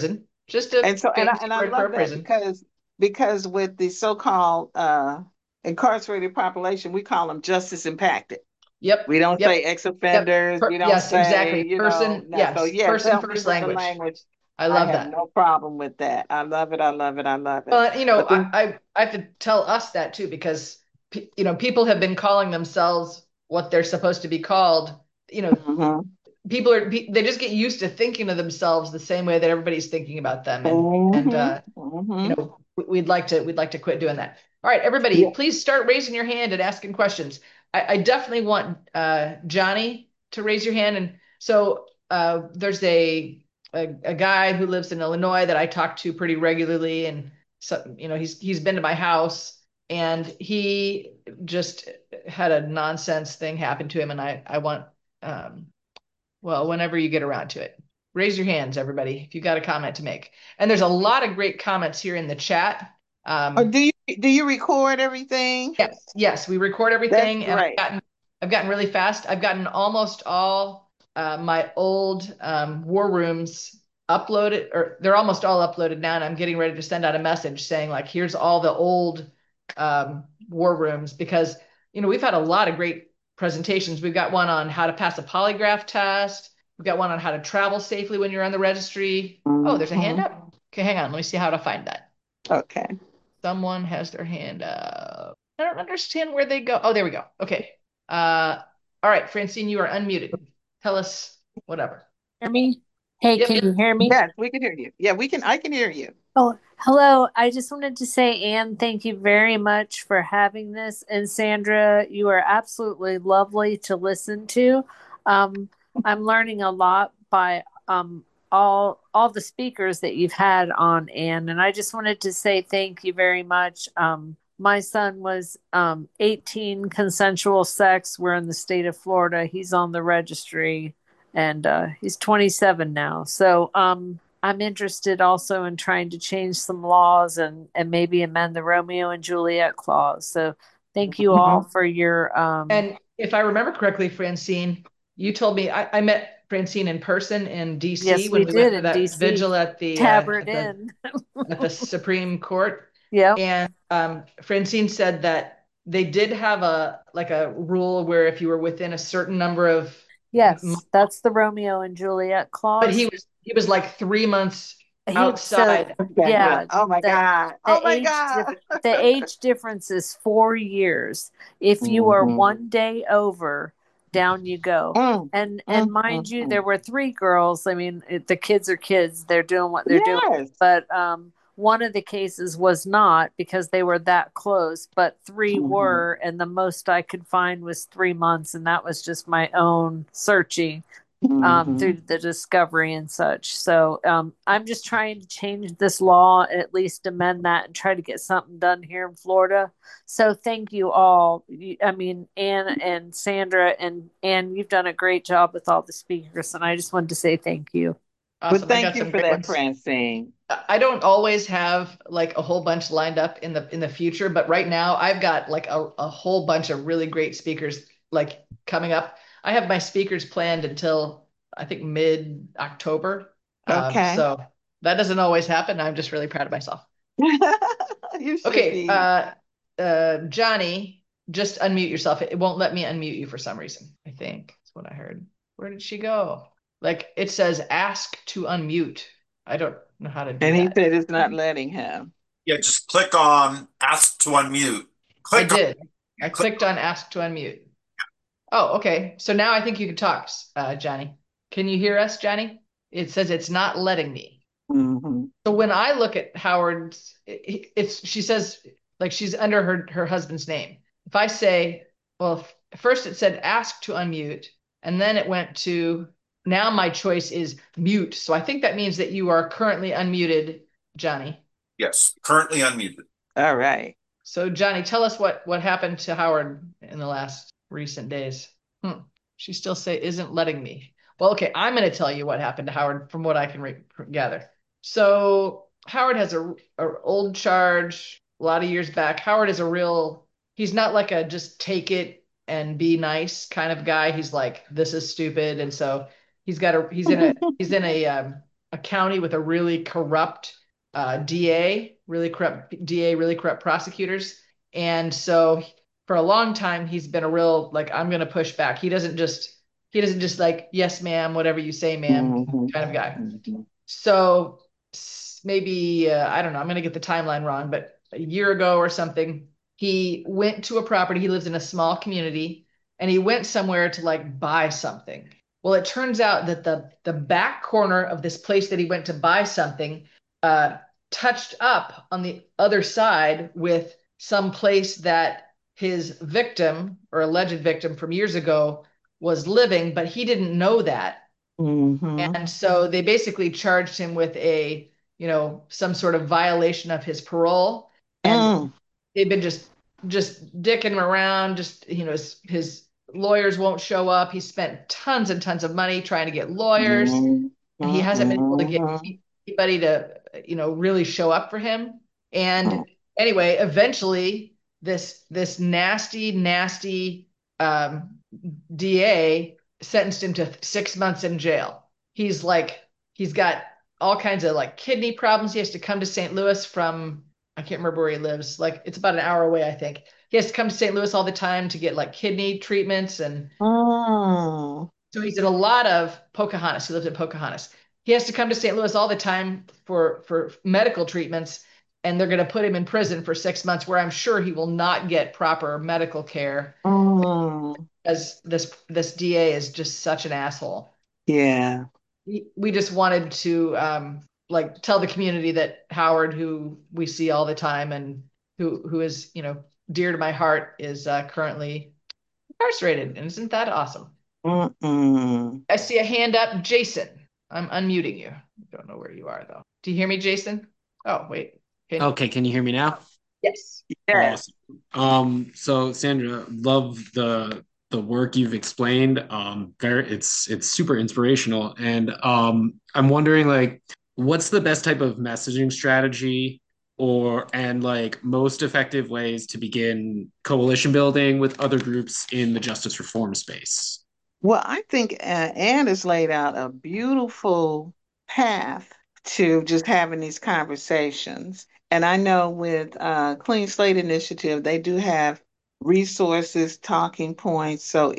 Just a And so, fancy and I word for love a that prison. because with the so-called incarcerated population, we call them justice impacted. Yep. We don't say Yep. Yep. ex-offenders. We don't Yes, say, exactly. Person, no. So yes, yes, person help me first with the language. language. I I love have that. no problem with that. I love it. I love it. I love it. Well, But then, I have to tell us that too because people have been calling themselves what they're supposed to be called. You know, mhm, they just get used to thinking of themselves the same way that everybody's thinking about them, and mhm, mhm. we'd like to quit doing that. All right, everybody, Yeah. please start raising your hand and asking questions. I definitely want Johnny to raise your hand. And so there's a guy who lives in Illinois that I talk to pretty regularly, and so he's been to my house, and he just had a nonsense thing happen to him, and I want um, well, whenever you get around to it. Raise your hands, everybody, if you got a comment to make. And there's a lot of great comments here in the chat. Or Um, do you record everything? yes, yes, we record That's everything, and great. I've gotten really fast. I've gotten almost all my old war rooms uploaded, or they're almost all uploaded now, and I'm getting ready to send out a message saying like, here's all the old war rooms because we've had a lot of great presentations. We've got one on how to pass a polygraph test. We've got one on how to travel safely when you're on the registry. Oh, there's a hand Mhm. up. Okay, hang on. Let me see how to find that. Okay. Someone has their hand up. I don't understand where they go. Oh, there we go. Okay. Uh, all right, Francine, you are unmuted. Tell us whatever. Hear me? Hey, Yep. can you hear me? Yes, we can hear you. Yeah, we can. I can hear you. Oh, hello. I just wanted to say, Anne, thank you very much for having this. And Sandra, you are absolutely lovely to listen to. Um, I'm learning a lot by all the speakers that you've had on, Anne. And I just wanted to say thank you very much. My son was 18 consensual sex. We're in the state of Florida. He's on the registry and he's 27 now. So I'm interested also in trying to change some laws and maybe amend the Romeo and Juliet clause. So thank you all Mhm. for your And if I remember correctly, Francine, you told me I met Francine in person in DC yes, when we we went did for in that DC. vigil at Tabard Inn. the Supreme Court. Yep. And Francine said that they did have a rule where if you were within a certain number of Yes, that's the Romeo and Juliet but clause. he was like 3 months So outside. Okay. yeah, Oh my the God. Oh the my God. the age difference is 4 years. If you are Mhm. one day over, down you go. Mm, And mm, mind mm, you, there mm. were three girls. I mean, the kids are kids. They're doing what they're doing. Yes. But one of the cases was not because they were that close, but three Mhm. were, and the most I could find was 3 months, and that was just my own searching Mhm. through the discovery and such. So I'm just trying to change this law, at least amend that, and try to get something done here in Florida. So thank you all. I mean, Anne and Sandra and you've done a great job with all the speakers, and I just wanted to say thank you. Well, Awesome. I thank got you some for great that, ones. Francine. I don't always have like a whole bunch lined up in the future, but right now I've got like a whole bunch of really great speakers like coming up. I have my speakers planned until I think mid October. Okay. So that doesn't always happen. I'm just really proud of myself. You should Okay, be. Johnny, just unmute yourself. It won't let me unmute you for some reason. I think that's what I heard. Where did she go? Like it says ask to unmute. I don't know how to do And he that. said it's not letting him. Yeah, just click on ask to unmute. I Click on did. I click. clicked on ask to unmute. Oh, okay. So now I think you can talk, Johnny. Can you hear us, Johnny? It says it's not letting me. Mhm. So when I look at Howard's, she says like she's under her husband's name. If I say, well, first it said ask to unmute, and then it went to now my choice is mute. So I think that means that you are currently unmuted, Johnny. Yes, currently unmuted. All right. So Johnny, tell us what happened to Howard in the last recent days. She still say isn't letting me. Well, okay, I'm going to tell you what happened to Howard from what I can gather. So Howard has a old charge a lot of years back. Howard is a real. He's not like a just take it and be nice kind of guy. He's like this is stupid, and so he's in a a county with a really corrupt DA, really corrupt prosecutors. And so for a long time, he's been a real, like, I'm going to push back. He doesn't just like, yes, ma'am, whatever you say, ma'am, Mhm. kind of guy. Mhm. So maybe, I don't know, I'm going to get the timeline wrong, but a year ago or something, he went to a property. He lives in a small community and he went somewhere to like buy something. Well, it turns out that the back corner of this place that he went to buy something uh, touched up on the other side with some place that his victim or alleged victim from years ago was living, but he didn't know that. Mhm. And so they basically charged him with some sort of violation of his parole. And Mm. they've been just dicking him around, just, his lawyers won't show up. He spent tons and tons of money trying to get lawyers, Mhm. and he hasn't been able to get Mhm. anybody to, really show up for him. And anyway, eventually this nasty, nasty um, DA sentenced him to 6 months in jail. He's got all kinds of like kidney problems. He has to come to St. Louis from, I can't remember where he lives. Like it's about an hour away, I think. He has to come to St. Louis all the time to get like kidney treatments. And Mm. so he's in a lot of Pocahontas. He lives in Pocahontas. He has to come to St. Louis all the time for medical treatments, and they're going to put him in prison for 6 months, where I'm sure he will not get proper medical care, Mm. as this DA is just such an asshole. Yeah. We just wanted to like tell the community that Howard, who we see all the time and who is dear to my heart, is currently incarcerated, and isn't that awesome? Mm-mm. I see a hand up, Jason. I'm unmuting you. I don't know where you are though. Do you hear me, Jason? Oh, wait. Okay. Okay, can you hear me now? Yes. Yes. Awesome. So Sandra, love the work you've explained. It's super inspirational, and I'm wondering like, what's the best type of messaging strategy, and like most effective ways to begin coalition building with other groups in the justice reform space? Well, I think Anne has laid out a beautiful path to just having these conversations. And I know with Clean Slate Initiative, they do have resources, talking points. So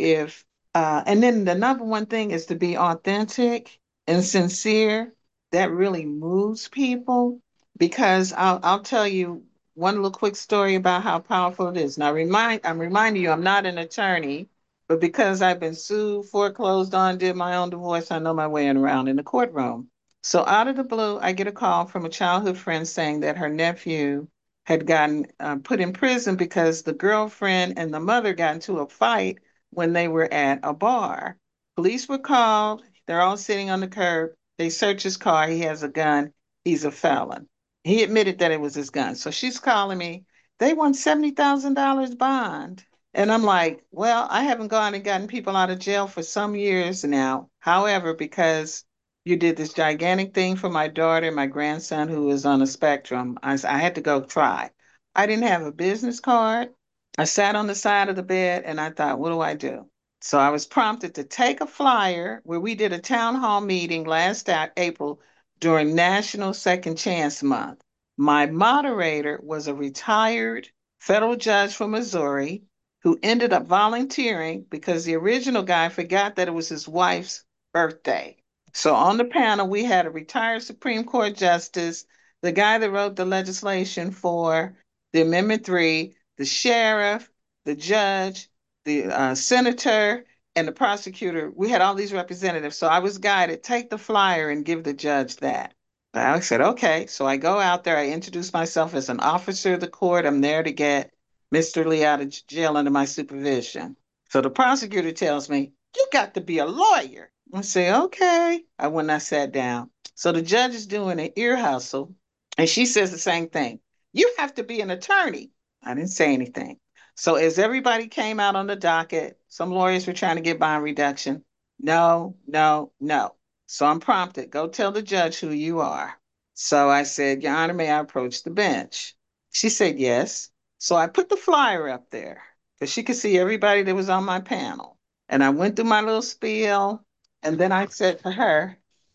and then the number one thing is to be authentic and sincere. That really moves people because I'll tell you one little quick story about how powerful it is. Now, I'm reminding you, I'm not an attorney, but because I've been sued, foreclosed on, did my own divorce, I know my way around in the courtroom. So out of the blue, I get a call from a childhood friend saying that her nephew had gotten put in prison because the girlfriend and the mother got into a fight when they were at a bar. Police were called. They're all sitting on the curb. They search his car. He has a gun. He's a felon. He admitted that it was his gun. So she's calling me. They want $70,000 bond. And I'm like, well, I haven't gone and gotten people out of jail for some years now. However, because you did this gigantic thing for my daughter and my grandson who is on a spectrum, I had to go try. I didn't have a business card. I sat on the side of the bed and I thought, what do I do? So I was prompted to take a flyer where we did a town hall meeting last April during National Second Chance Month. My moderator was a retired federal judge from Missouri who ended up volunteering because the original guy forgot that it was his wife's birthday. So on the panel, we had a retired Supreme Court justice, the guy that wrote the legislation for the Amendment 3, the sheriff, the judge, the senator, and the prosecutor. We had all these representatives. So I was guided, take the flyer and give the judge that. I said, okay. So I go out there, I introduce myself as an officer of the court. I'm there to get Mr. Lee out of jail under my supervision. So the prosecutor tells me, you got to be a lawyer. I say, okay. I sat down. So the judge is doing an ear hustle, and she says the same thing. You have to be an attorney. I didn't say anything. So as everybody came out on the docket, some lawyers were trying to get bond reduction. No, no, no. So I'm prompted, go tell the judge who you are. So I said, Your Honor, may I approach the bench? She said, yes. So I put the flyer up there because she could see everybody that was on my panel. And I went through my little spiel. And then I said to her,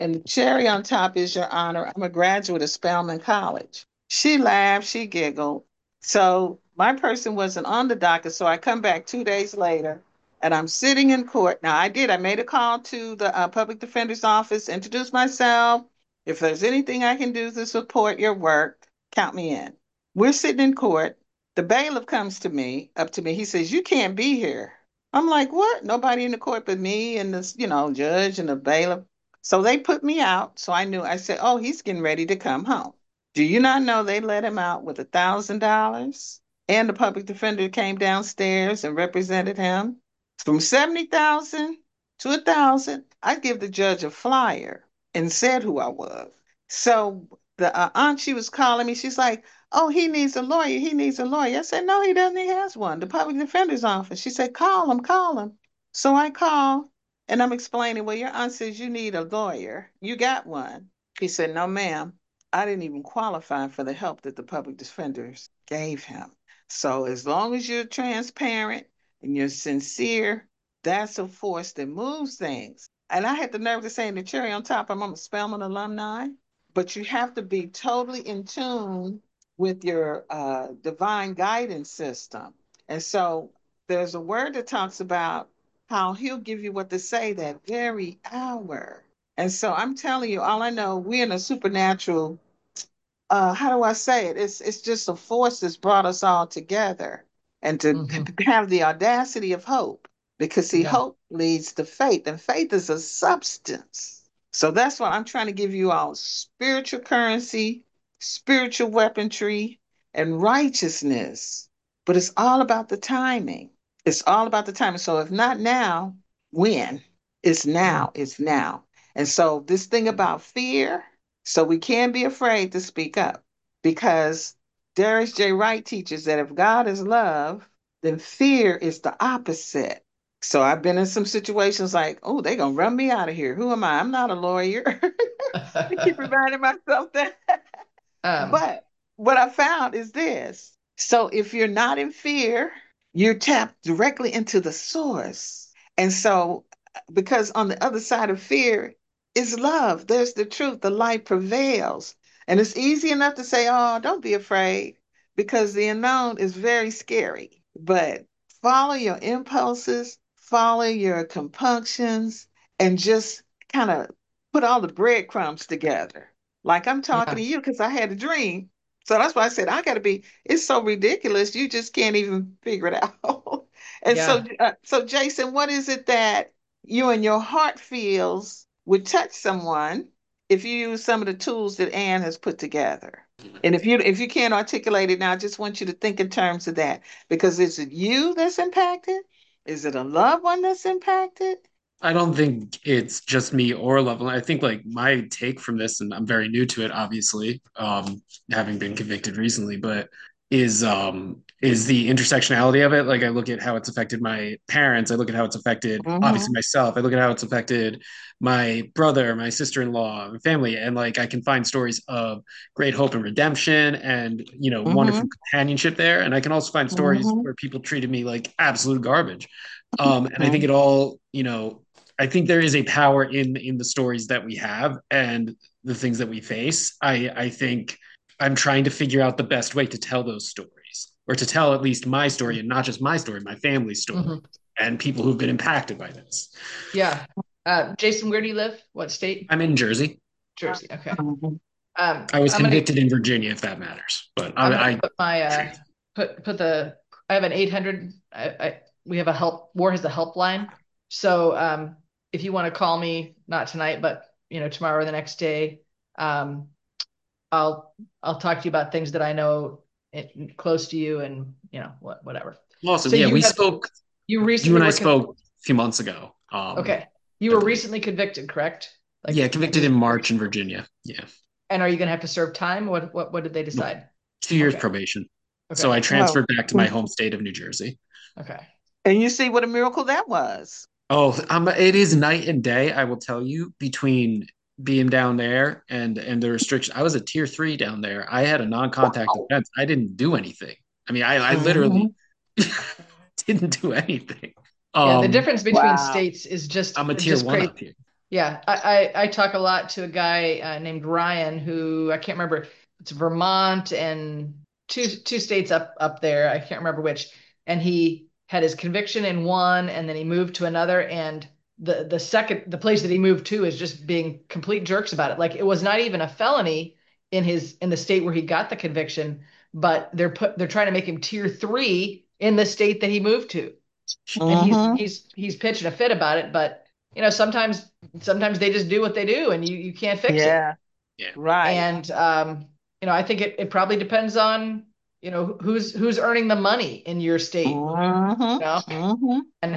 And the cherry on top is, Your Honor, I'm a graduate of Spelman College. She laughed, she giggled. So my person wasn't on the docket. So I come back 2 days later and I'm sitting in court. Now I made a call to the public defender's office, introduced myself. If there's anything I can do to support your work, count me in. We're sitting in court. The bailiff comes up to me. He says, "You can't be here." I'm like, "What?" Nobody in the court but me and this, judge and the bailiff. So they put me out. So I knew, I said, "Oh, he's getting ready to come home." Do you not know they let him out with $1,000? And the public defender came downstairs and represented him. From 70,000 to 1,000, I give the judge a flyer and said who I was. So the aunt, she was calling me. She's like, "Oh, he needs a lawyer. He needs a lawyer." I said, "No, he doesn't. He has one. The public defender's office." She said, "Call him, call him." So I call and I'm explaining, "Well, your aunt says you need a lawyer. You got one." He said, "No, ma'am. I didn't even qualify for the help that the public defenders gave him. So as long as you're transparent and you're sincere, that's a force that moves things." And I had the nerve to say in the cherry on top, I'm a Spelman alumni, but you have to be totally in tune with your divine guidance system. And so there's a word that talks about how he'll give you what to say that very hour. And so I'm telling you, all I know, we're in a supernatural, how do I say it? It's just a force that's brought us all together and to have the audacity of hope. Because see, Yeah. hope leads to faith, and faith is a substance. So that's why I'm trying to give you all spiritual currency, spiritual weaponry, and righteousness. But it's all about the timing. It's all about the timing. So if not now, when? It's now. It's now. And so this thing about fear, so we can't be afraid to speak up because Darius J. Wright teaches that if God is love, then fear is the opposite. So I've been in some situations like, "Oh, they're going to run me out of here. Who am I? I'm not a lawyer." I keep reminding myself that. um, But what I found is this. So if you're not in fear, you're tapped directly into the source. And so, because on the other side of fear is love, there's the truth, the light prevails. And it's easy enough to say, "Oh, don't be afraid," because the unknown is very scary. But follow your impulses, follow your compunctions, and just kind of put all the breadcrumbs together. Like I'm talking yeah. to you because I had a dream. So that's why I said I got to be. It's so ridiculous, you just can't even figure it out. And so, Yeah. so Jason, what is it that you and your heart feels would touch someone if you use some of the tools that Anne has put together? And if you can't articulate it now, I just want you to think in terms of that. Because is it you that's impacted? Is it a loved one that's impacted? I don't think it's just me or Level. I think like my take from this, and I'm very new to it, obviously, having been convicted recently, but is the intersectionality of it. Like I look at how it's affected my parents, I look at how it's affected obviously Mm-hmm. myself, I look at how it's affected my brother, my sister-in-law, and family, and like I can find stories of great hope and redemption, and wonderful Mm-hmm. companionship there, and I can also find stories Mm-hmm. where people treated me like absolute garbage. And I think Mm-hmm. it all, I think there is a power in the stories that we have and the things that we face. I think I'm trying to figure out the best way to tell those stories, or to tell at least my story, and not just my story, my family's story, Hmm. and people who've been impacted by this. Yeah. Jason, where do you live? What state? I'm in Jersey. Jersey. Okay. Mm-hmm. I was I'm gonna convicted in Virginia, if that matters. But I'm gonna I put my put the I have an 800. We have a help. War has a helpline. So if you want to call me, not tonight, but tomorrow or the next day, um, I'll talk to you about things that I know close to you, and whatever. awesome. So Yeah, we spoke. you You recently and I were spoke a few months ago. okay. You I were believe. recently convicted, correct? Yeah, Like convicted in March in Virginia. Yeah. and are you going to have to serve time? What did they Nope. decide? 2 years Okay. probation. So Okay. I Well, transferred back to my home state of New Jersey. Okay. and you see what a miracle that was. Oh, it is night and day, I will tell you, between being down there and the restriction. I was a tier 3 down there. I had a non-contact offense. I didn't do anything. I mean, I literally Mhm. didn't do anything. Yeah, the difference between Wow. states is just I'm a tier just one crazy. up here. Yeah, I talk a lot to a guy named Ryan who I can't remember. It's Vermont and two states up there. I can't remember which. And he had his conviction in one, and then he moved to another. And the place that he moved to is just being complete jerks about it. Like it was not even a felony in the state where he got the conviction, but they're trying to make him tier three in the state that he moved to, and Mm-hmm. he's pitching a fit about it. But sometimes they just do what they do, and you can't fix it. Yeah, Yeah. right. And I think it probably depends on who's earning the money in your state, Mm-hmm. you know, Mm-hmm. and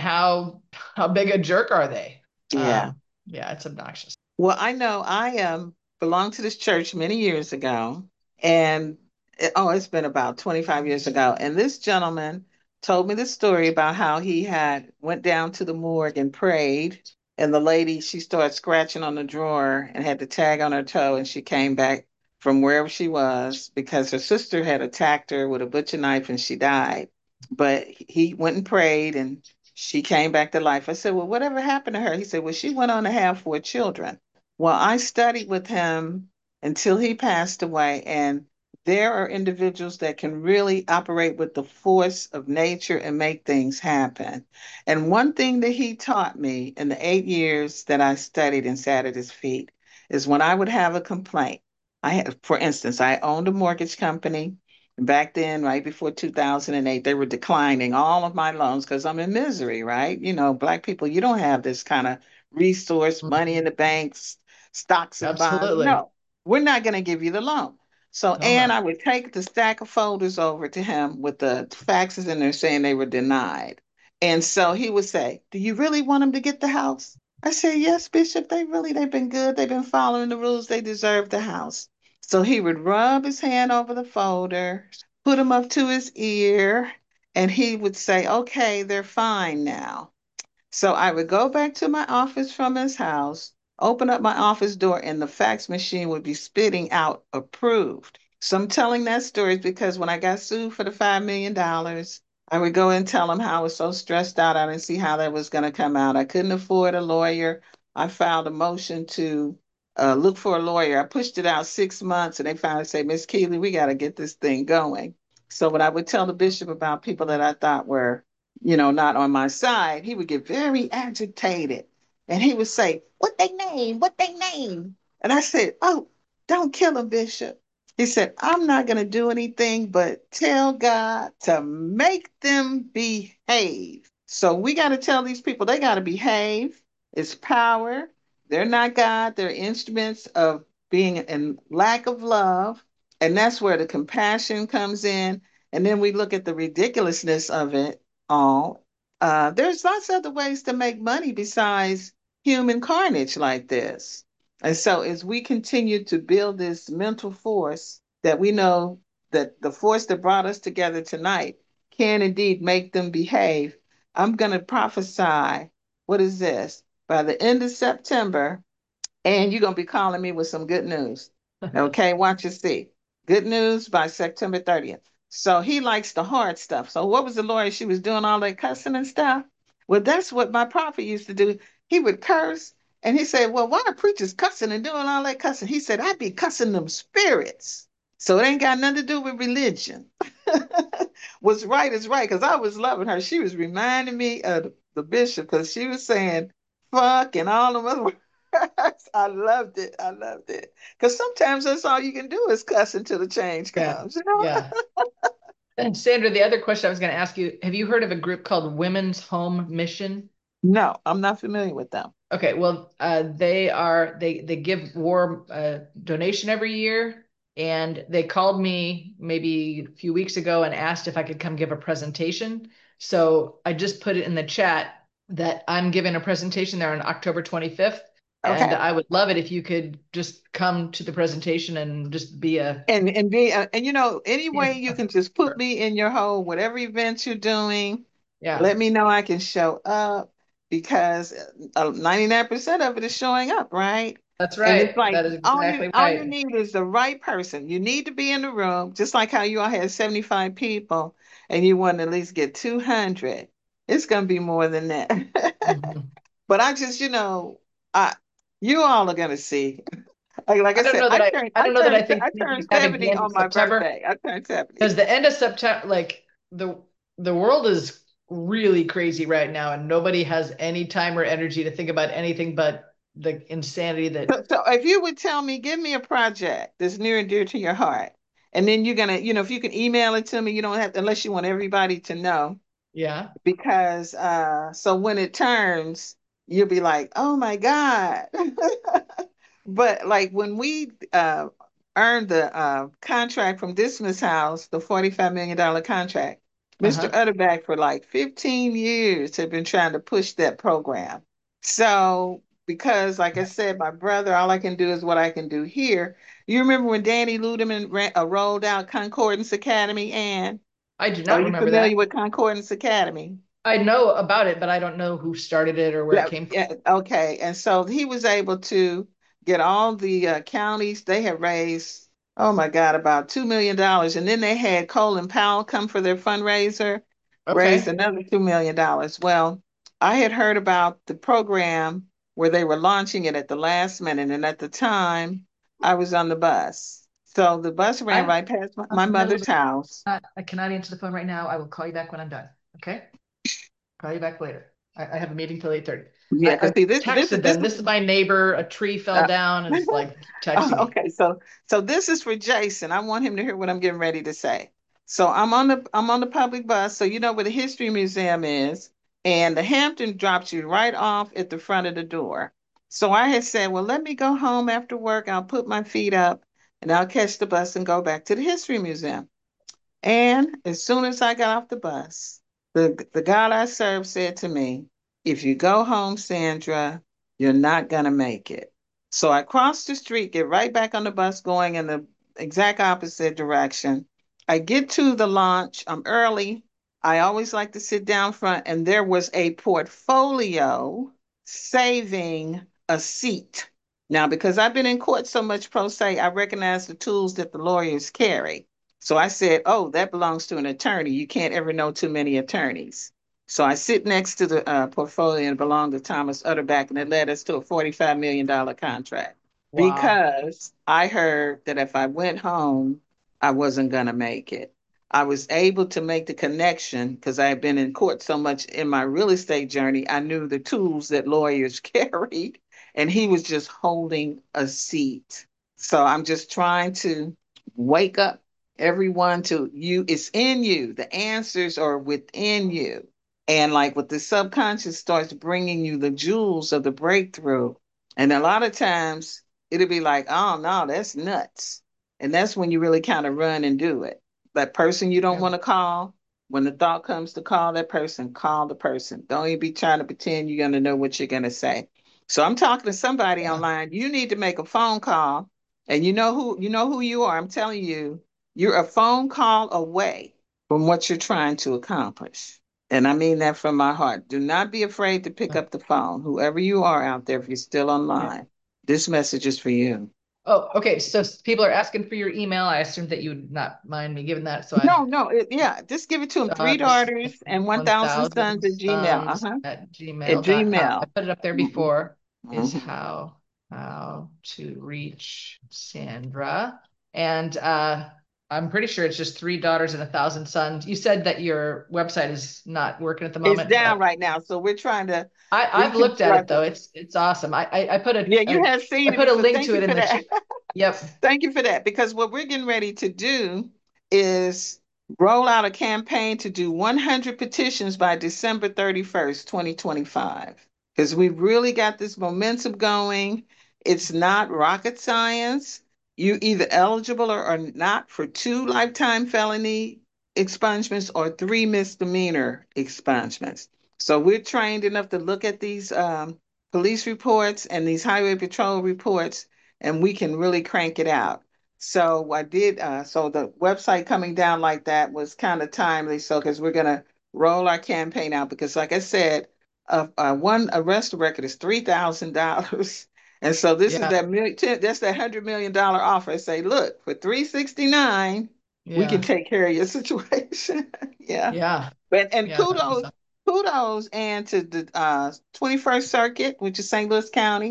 how big a jerk are they? Yeah. Yeah, it's obnoxious. Well, I know I belonged to this church many years ago, and it's been about 25 years ago. And this gentleman told me the story about how he had went down to the morgue and prayed, and the lady she started scratching on the drawer and had the tag on her toe, and she came back from wherever she was because her sister had attacked her with a butcher knife and she died. But he went and prayed, and she came back to life. I said, "Well, whatever happened to her?" He said, "Well, she went on to have four children." Well, I studied with him until he passed away, and there are individuals that can really operate with the force of nature and make things happen. And one thing that he taught me in the 8 years that I studied and sat at his feet is when I would have a complaint. For instance, I owned a mortgage company. Back then, right before 2008, they were declining all of my loans because I'm in misery, right? Black people, you don't have this kind of resource, money in the banks, stocks and bonds. Absolutely. No, we're not going to give you the loan. So, Oh no. and I would take the stack of folders over to him with the faxes in there saying they were denied. And so he would say, "Do you really want them to get the house?" I said, "Yes, Bishop, they've been good. They've been following the rules. They deserve the house." So he would rub his hand over the folder, put him up to his ear, and he would say, "Okay, they're fine now." So I would go back to my office from his house, open up my office door, and the fax machine would be spitting out approved. So I'm telling that story because when I got sued for the $5 million, I would go and tell him how I was so stressed out. I didn't see how that was going to come out. I couldn't afford a lawyer. I filed a motion to look for a lawyer. I pushed it out 6 months, and they finally said, "Miss Keeley, we got to get this thing going." So when I would tell the bishop about people that I thought were not on my side, he would get very agitated. And he would say, "What they name? What they name?" And I said, "Oh, don't kill him, Bishop." He said, "I'm not going to do anything but tell God to make them behave." So we got to tell these people they got to behave. It's power. They're not God. They're instruments of being in lack of love. And that's where the compassion comes in. And then we look at the ridiculousness of it all. There's lots of other ways to make money besides human carnage like this. And so, as we continue to build this mental force, that we know that the force that brought us together tonight can indeed make them behave. I'm going to prophesy. What is this? By the end of September, and you're going to be calling me with some good news. Okay, watch and see. Good news by September 30th. So he likes the hard stuff. So what was the lawyer? She was doing all that cussing and stuff. Well, that's what my prophet used to do. He would curse and he said, "Well, why are preachers cussing and doing all that cussing?" He said, "I'd be cussing them spirits. So it ain't got nothing to do with religion." What's right is right because I was loving her. She was reminding me of the bishop because she was saying fuck and all them other words. I loved it. I loved it. Because sometimes that's all you can do is cuss until the change Yeah. comes. Yeah. And Sandra, the other question I was going to ask you, have you heard of a group called Women's Home Mission? No, I'm not familiar with them. Okay, well, they give war donation every year, and they called me maybe a few weeks ago and asked if I could come give a presentation. So I just put it in the chat that I'm giving a presentation there on October 25th, and Okay. I would love it if you could just come to the presentation and just be a And any way you can just put Sure. me in your hole, whatever events you're doing, Yeah, let me know I can show up because 99% of it is showing up, right? that's And it's right. like That is all you exactly all you right. need is the right person. You need to be in the room, just like how you all had 75 people and you want to at least get 200. It's gonna be more than that. Mhm. But I just, I You all are gonna see. Like I I don't said, know that I I don't know that I turned think I we need turned to have it the 70 end of on my September, birthday. I turned 70. because the end of September, like the world is really crazy right now, and nobody has any time or energy to think about anything but the insanity that. So if you would tell me, give me a project that's near and dear to your heart, and then you're gonna, if you can email it to me, you don't have to, unless you want everybody to know, Yeah. because so when it turns, you'll be like, oh my God. But like when we earned the contract from Dismas House, the $45 million contract, Mr. Uh-huh. Utterback for like 15 years had been trying to push that program. So because like I said, my brother, all I can do is what I can do here. You remember when Danny Ludeman rolled out Concordance Academy, and I do are not you remember that. familiar with Concordance Academy? I know about it, but I don't know who started it or where it Yeah, came from. yeah, okay. And so he was able to get all the counties. They had raised, oh my God, about $2 million. And then they had Colin Powell come for their fundraiser, raised Okay. another $2 million. Well, I had heard about the program where they were launching it at the last minute. And at the time, I was on the bus. So the bus ran I'm right past my in the middle mother's of house. I cannot answer the phone right now. I will call you back when I'm done. Okay? Call you back later. I have a meeting till 8:30. Yeah, because I see, this texted this them. This is my neighbor. A tree fell uh, down, and it's like keep texting Oh, me. okay, so this is for Jason. I want him to hear what I'm getting ready to say. So I'm on the public bus. So you know where the History Museum is, and the Hampton drops you right off at the front of the door. So I had said, well, let me go home after work. I'll put my feet up, and I'll catch the bus and go back to the History Museum. And as soon as I got off the bus, the God I serve said to me, if you go home, Sandra, you're not gonna make it. So I crossed the street, get right back on the bus going in the exact opposite direction. I get to the launch, I'm early. I always like to sit down front, and there was a portfolio saving a seat. Now, because I've been in court so much pro se, I recognize the tools that the lawyers carry. So I said, oh, that belongs to an attorney. You can't ever know too many attorneys. So I sit next to the portfolio, and it belonged to Thomas Utterback, and it led us to a $45 million contract Wow. because I heard that if I went home, I wasn't going to make it. I was able to make the connection because I had been in court so much in my real estate journey. I knew the tools that lawyers carried, and he was just holding a seat. So I'm just trying to wake up everyone to you. It's in you. The answers are within you. And like what the subconscious starts bringing you the jewels of the breakthrough. And a lot of times it'll be like, oh no, that's nuts. And that's when you really kind of run and do it. That person you don't Yeah. want to call, when the thought comes to call that person, call the person. Don't even be trying to pretend you're going to know what you're going to say. So I'm talking to somebody Yeah. online. You need to make a phone call, and you know who you are. I'm telling you, you're a phone call away from what you're trying to accomplish. And I mean that from my heart. Do not be afraid to pick up the phone, whoever you are out there, if you're still Yeah. online. This message is for you. Oh, okay. So people are asking for your email. I assumed that you would not mind me giving that. So No, no, yeah, just give it to them. Three daughters daughters and 1,000 1000 sons at Gmail. sons Uh-huh. at At gmail.com. I Gmail. put it up there Mhm, before, is mhm. how to reach Sandra. And I'm pretty sure it's just three daughters and 1,000 sons. You said that your website is not working at the It's moment, down but right now, so we're trying to I've looked at it reconstruct though. it. It's awesome. I put Yeah, you have I seen it put a before. link Thank to you it in for the that. chat. Yep. Thank you for that. Because what we're getting ready to do is roll out a campaign to do 100 petitions by December 31st, 2025. Because we've really got this momentum going. It's not rocket science. You either eligible or are not for 2 lifetime felony expungements or 3 misdemeanor expungements. So we're trained enough to look at these police reports and these highway patrol reports, and we can really crank it out. So I did. So the website coming down like that was kind of timely. So because we're gonna roll our campaign out, because like I said, one arrest record is $3,000, and so this is Yeah. that million. That's that $100 million offer. I say, look, for 369, we can Yeah. take care of your situation. Yeah, Yeah. but and Yeah. That'd be kudos, so. kudos, and to the 21st Circuit, which is St. Louis County,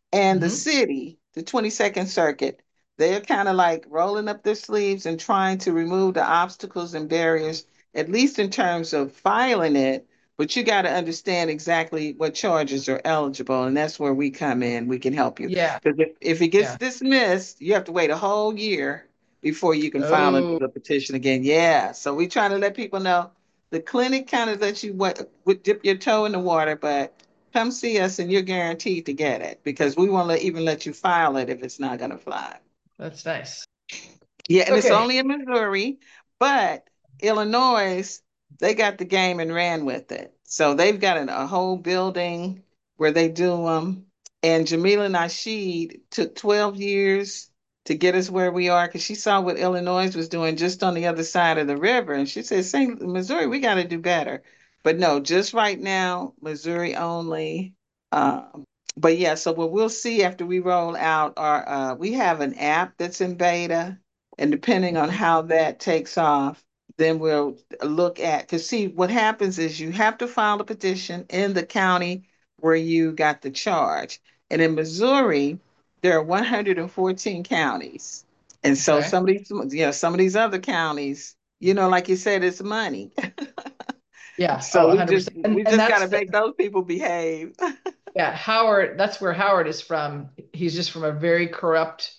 And the Hmm. city, the 22nd Circuit, they're kind of like rolling up their sleeves and trying to remove the obstacles and barriers, at least in terms of filing it. But you got to understand exactly what charges are eligible. And that's where we come in. We can help you. Yeah. Because if it gets Yeah. dismissed, you have to wait a whole year before you can file Oh, the petition again. Yeah. So we try to let people know the clinic kind of lets you dip your toe in the water, but come see us and you're guaranteed to get it because we won't even let you file it if it's not going to fly. that's nice. Yeah, and it's Okay. only in Missouri, but Illinois, they got the game and ran with it. So they've got a whole building where they do them. And Jamila Nasheed took 12 years to get us where we are because she saw what Illinois was doing just on the other side of the river. And she said, St. Missouri, we got to do better. But no, just right now, Missouri only. Um, but yeah, so what we'll see after we roll out our, we have an app that's in beta, and depending on how that takes off, then we'll look at, because see, what happens is you have to file a petition in the county where you got the charge. And in Missouri, there are 114 counties. And so Okay. some of these other counties, like you said, it's money. Yeah. Oh, So we just 100%. we And just got to that's make those people behave. yeah, Howard, that's where Howard is from. He's just from a very corrupt,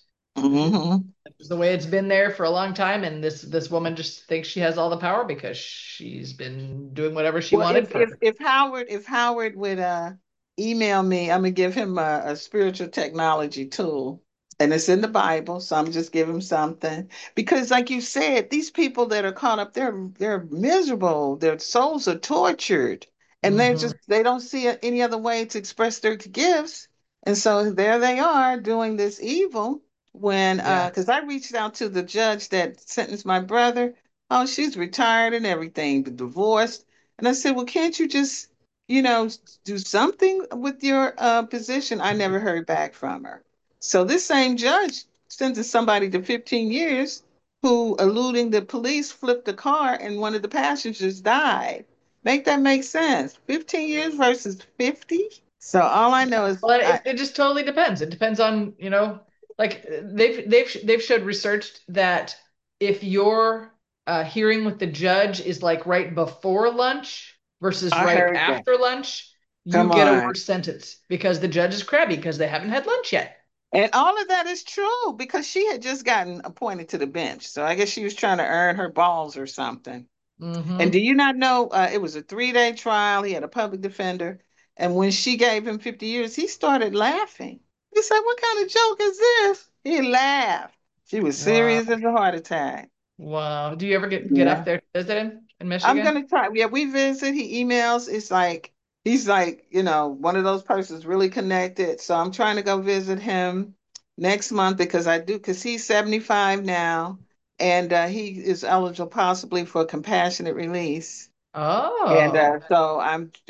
Hmm. the way it's been there for a long time, and this woman just thinks she has all the power because she's been doing whatever she Well, wanted for. if Howard would email me, I'm gonna give him a spiritual technology tool, and it's in the Bible, so I'm just give him something because, like you said, these people that are caught up, they're miserable. Their souls are tortured, and Hmm. they don't see any other way to express their gifts, and so there they are doing this evil. When Yeah. because I reached out to the judge that sentenced my brother. Oh, she's retired and everything, but divorced. And I said, well, can't you just, you know, do something with your position? I never heard back from her. So this same judge sentenced somebody to 15 years who, eluding the police, flipped the car and one of the passengers died. Make that make sense? 15 years versus 50? So all I know is Well, it just totally depends. It depends on, like they've showed research that if your hearing with the judge is like right before lunch versus I right heard that. after lunch, you Come get a on. worse sentence because the judge is crabby because they haven't had lunch yet. And all of that is true because she had just gotten appointed to the bench. So I guess she was trying to earn her balls or something. And do Hmm. you not know it was a 3-day trial? He had a public defender. And when she gave him 50 years, he started laughing. He said, what kind of joke is this? He laughed. She was Wow. serious as a heart attack. Wow. Do you ever get up Yeah. there to visit him in I'm Michigan? gonna try. Yeah, we visit. He emails. It's like he's like, one of those persons really connected. So I'm trying to go visit him next month because he's 75 now, and he is eligible possibly for compassionate release. And Oh, so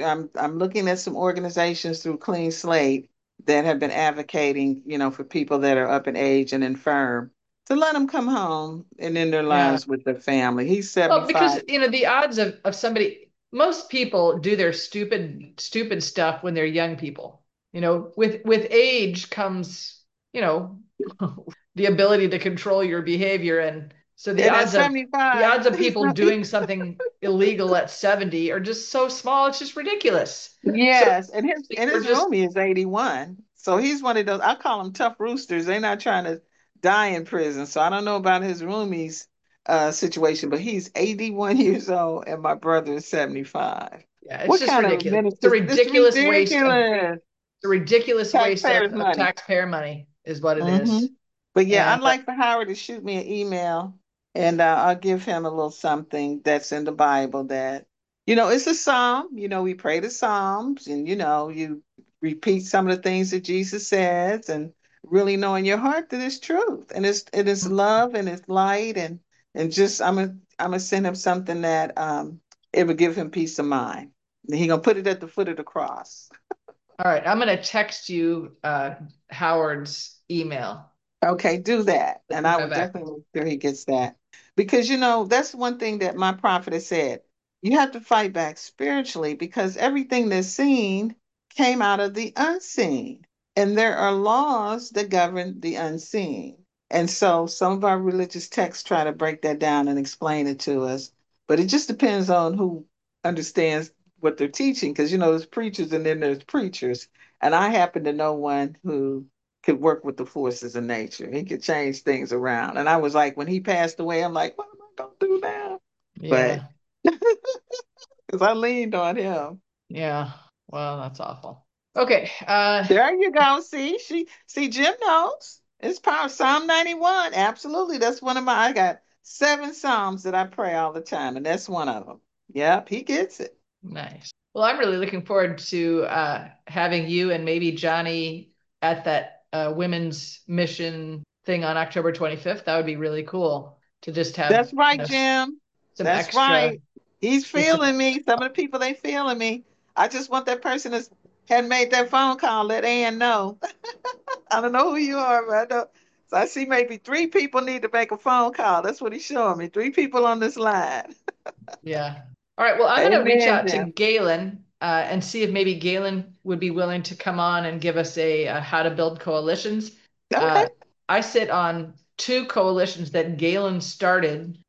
I'm looking at some organizations through Clean Slate that have been advocating, for people that are up in age and infirm to let them come home and end their yeah. lives with their family. He's Well, 75. because the odds of somebody, most people do their stupid stuff when they're young people. With age comes, you know, the ability to control your behavior, and so the And at odds of the 75, odds of people doing something illegal at 70 are just so small. It's just ridiculous. So yes, and his and we're his just roomie is 81. So he's one of those, I call them tough roosters. They're not trying to die in prison. So I don't know about his roomie's situation, but he's 81 years old and my brother is 75. yeah, it's What just kind of ridiculous. It's a ministers? This is ridiculous waste of ridiculous. a ridiculous waste Taxpayers' of money. taxpayer money is what it Hmm. is. But yeah, And I'd like for Howard to shoot me an email and I'll give him a little something that's in the Bible that, it's a psalm. We pray the psalms and, you repeat some of the things that Jesus says and really know in your heart that it's truth and it is love and it's light and just I'm gonna send him something that it would give him peace of mind. And he gonna put it at the foot of the cross. all right, I'm gonna text you Howard's email. Okay, do that. And I Right will back. definitely make sure he gets that. Because, that's one thing that my prophet has said. You have to fight back spiritually because everything that's seen came out of the unseen. And there are laws that govern the unseen. And so some of our religious texts try to break that down and explain it to us. But it just depends on who understands what they're teaching. Because, there's preachers and then there's preachers. And I happen to know one who could work with the forces of nature. He could change things around. And I was like, when he passed away, I'm like, what am I going to do now? But Yeah. because I leaned on him. Yeah. Well, that's awful. Okay. There you go. See, Jim knows. It's power. Psalm 91. Absolutely. That's one of my, I got 7 Psalms that I pray all the time, and that's one of them. Yep, he gets it. Nice. Well, I'm really looking forward to having you and maybe Johnny at that women's mission thing on October 25th. That would be really cool to just have, That's right, Jim. some That's extra. right. He's Get some. feeling me. Some of the people, they feeling me. I just want that person that hadn't made that phone call, let Ann know. I don't know who you are, but I know. So I see maybe 3 people need to make a phone call. That's what he's showing me. 3 people on this line. Yeah. All right. Well, I'm going to reach Amen, out to Jim. Galen and see if maybe Galen would be willing to come on and give us a how to build coalitions. Okay. Uh, I sit on 2 coalitions that Galen started,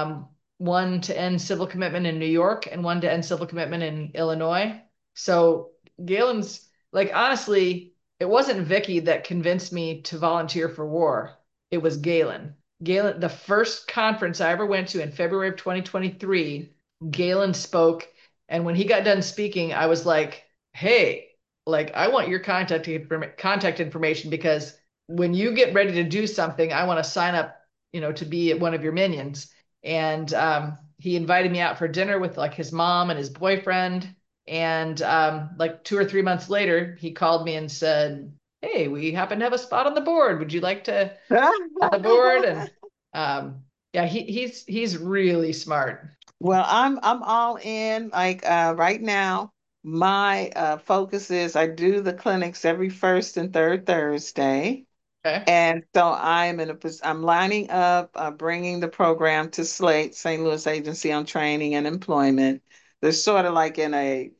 one to end civil commitment in New York and one to end civil commitment in Illinois. So Galen's like, honestly, it wasn't Vicky that convinced me to volunteer for war. It was Galen. Galen, the first conference I ever went to in February of 2023, Galen spoke. And when he got done speaking, I was like, hey, like, I want your contact information because when you get ready to do something, I want to sign up, to be one of your minions. And he invited me out for dinner with like his mom and his boyfriend. And like 2 or 3 months later, he called me and said, hey, we happen to have a spot on the board. Would you like to on the board? And yeah, he's really smart. Well, I'm all in. Like right now, my focus is I do the clinics every first and third Thursday. Okay. And so I'm lining up, bringing the program to Slate, St. Louis Agency on Training and Employment. They're sort of like in a,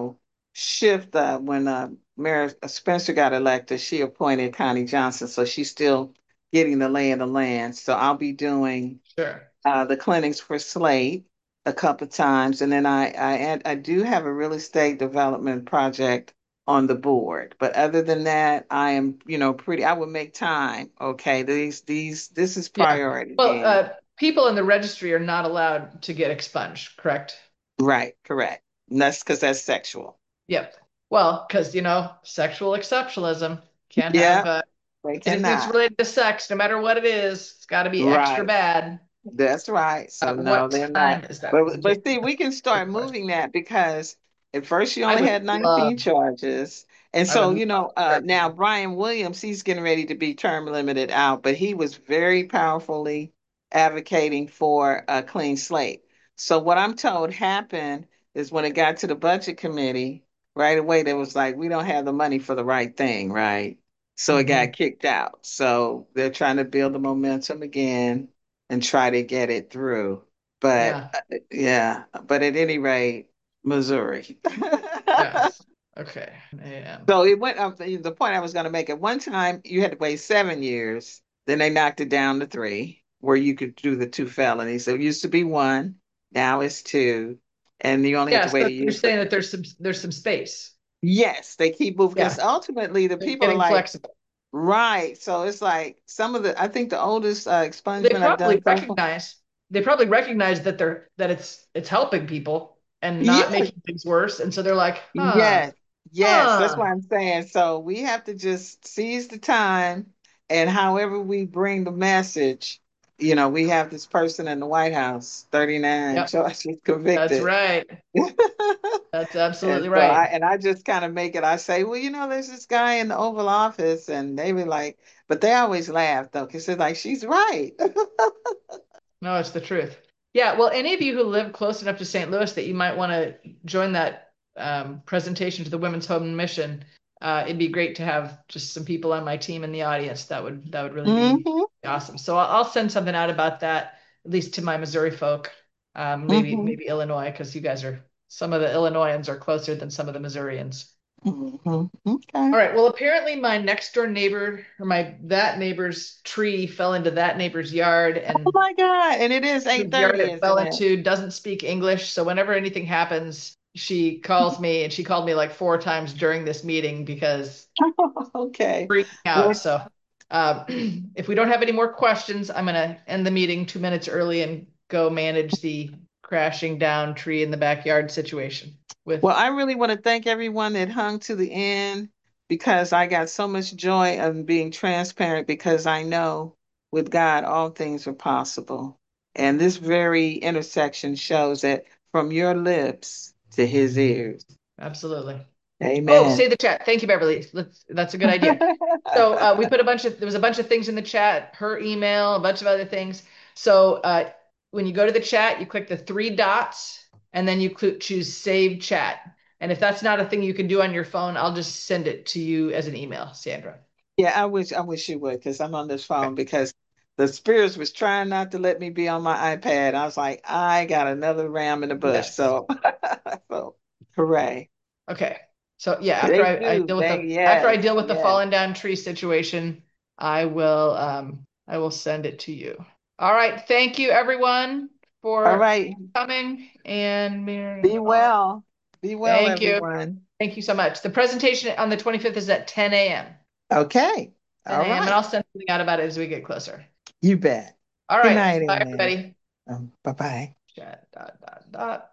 shift when Mayor Spencer got elected, she appointed Connie Johnson, so she's still getting the lay of the land. So I'll be doing Sure. the clinics for Slate a couple of times, and then I do have a real estate development project on the board. But other than that, I am, pretty. I would make time. Okay, this is Yeah. priority, Well, and people in the registry are not allowed to get expunged, correct? right, correct. And that's because that's sexual. Yep. Well, because sexual exceptionalism can't Yeah, have they anything that's cannot. related to sex, no matter what it is. It's got to be extra Right. bad. That's right. So no, What they're not. time is that? But see, we can start moving that because at first you I only would had love. 19 charges. And I would so, love to start now moving. Brian Williams, he's getting ready to be term limited out, but he was very powerfully advocating for a clean slate. So what I'm told happened is when it got to the budget committee, right away they was like, we don't have the money for the right thing, right? So it got Mhm. kicked out. So they're trying to build the momentum again and try to get it through. But Yeah. yeah, but at any rate, Missouri. Yes. Okay. AM. So it went up. The point I was going to make at one time, you had to wait 7 years. Then they knocked it down to 3, where you could do the 2 felonies. So it used to be 1, now it's 2, and you only have Yeah. to wait So a you're year for. saying that there's some space. Yes, they keep moving Yeah. because ultimately the They're people are getting like, flexible. right. So it's like some of the. I think the oldest They expungement I've probably done so far. recognize they probably recognize that it's helping people and not Yes, making things worse. And so they're like, yes, yes, that's huh. what I'm saying. So we have to just seize the time and however we bring the message, we have this person in the White House, 39 Yep, charges that's convicted. right. That's And absolutely so right. I just kind of make it, I say, well, there's this guy in the Oval Office, and they be like, but they always laugh though, because they're like, she's right. No, it's the truth. Yeah, well, any of you who live close enough to St. Louis that you might want to join that presentation to the Women's Home Mission, it'd be great to have just some people on my team in the audience. That would really be Hmm. awesome. So I'll send something out about that, at least to my Missouri folk, maybe Hmm. maybe Illinois, because you guys are some of the Illinoisans are closer than some of the Missourians. Okay. All right. Well, apparently my next door neighbor or that neighbor's tree fell into that neighbor's yard, Oh and my God. And it is whose yard 8:30, it fell isn't it? into doesn't speak English. So whenever anything happens, she calls me, and she called me like 4 times during this meeting because Okay. freaking out. Well, So if we don't have any more questions, I'm going to end the meeting 2 minutes early and go manage the crashing down tree in the backyard situation with. I really want to thank everyone that hung to the end because I got so much joy of being transparent because I know with God all things are possible. And this very intersection shows that from your lips to his ears. Absolutely. Oh, Amen. say the chat. Thank you, Beverly. That's a good idea. So we put there was a bunch of things in the chat, her email, a bunch of other things. So when you go to the chat, you click the 3 dots and then you choose save chat. And if that's not a thing you can do on your phone, I'll just send it to you as an email, Sandra. Yeah, I wish you would because I'm on this phone because the spirits was trying not to let me be on my iPad. I was like, I got another ram in the bush. Yes. So, so hooray. Okay. So yeah, They do. after I Yes, deal with the yes. fallen down tree situation, I will send it to you. All right. Thank you everyone All for right. coming and Be mirroring. well. Be well, Thank you. everyone. Thank you so much. The presentation on the 25th is at 10 a.m. Okay. 10 All a.m. and right. I'll send something out about it as we get closer. You bet. All Good right. night, Bye Ann. everybody. Bye bye. Chat. Dot.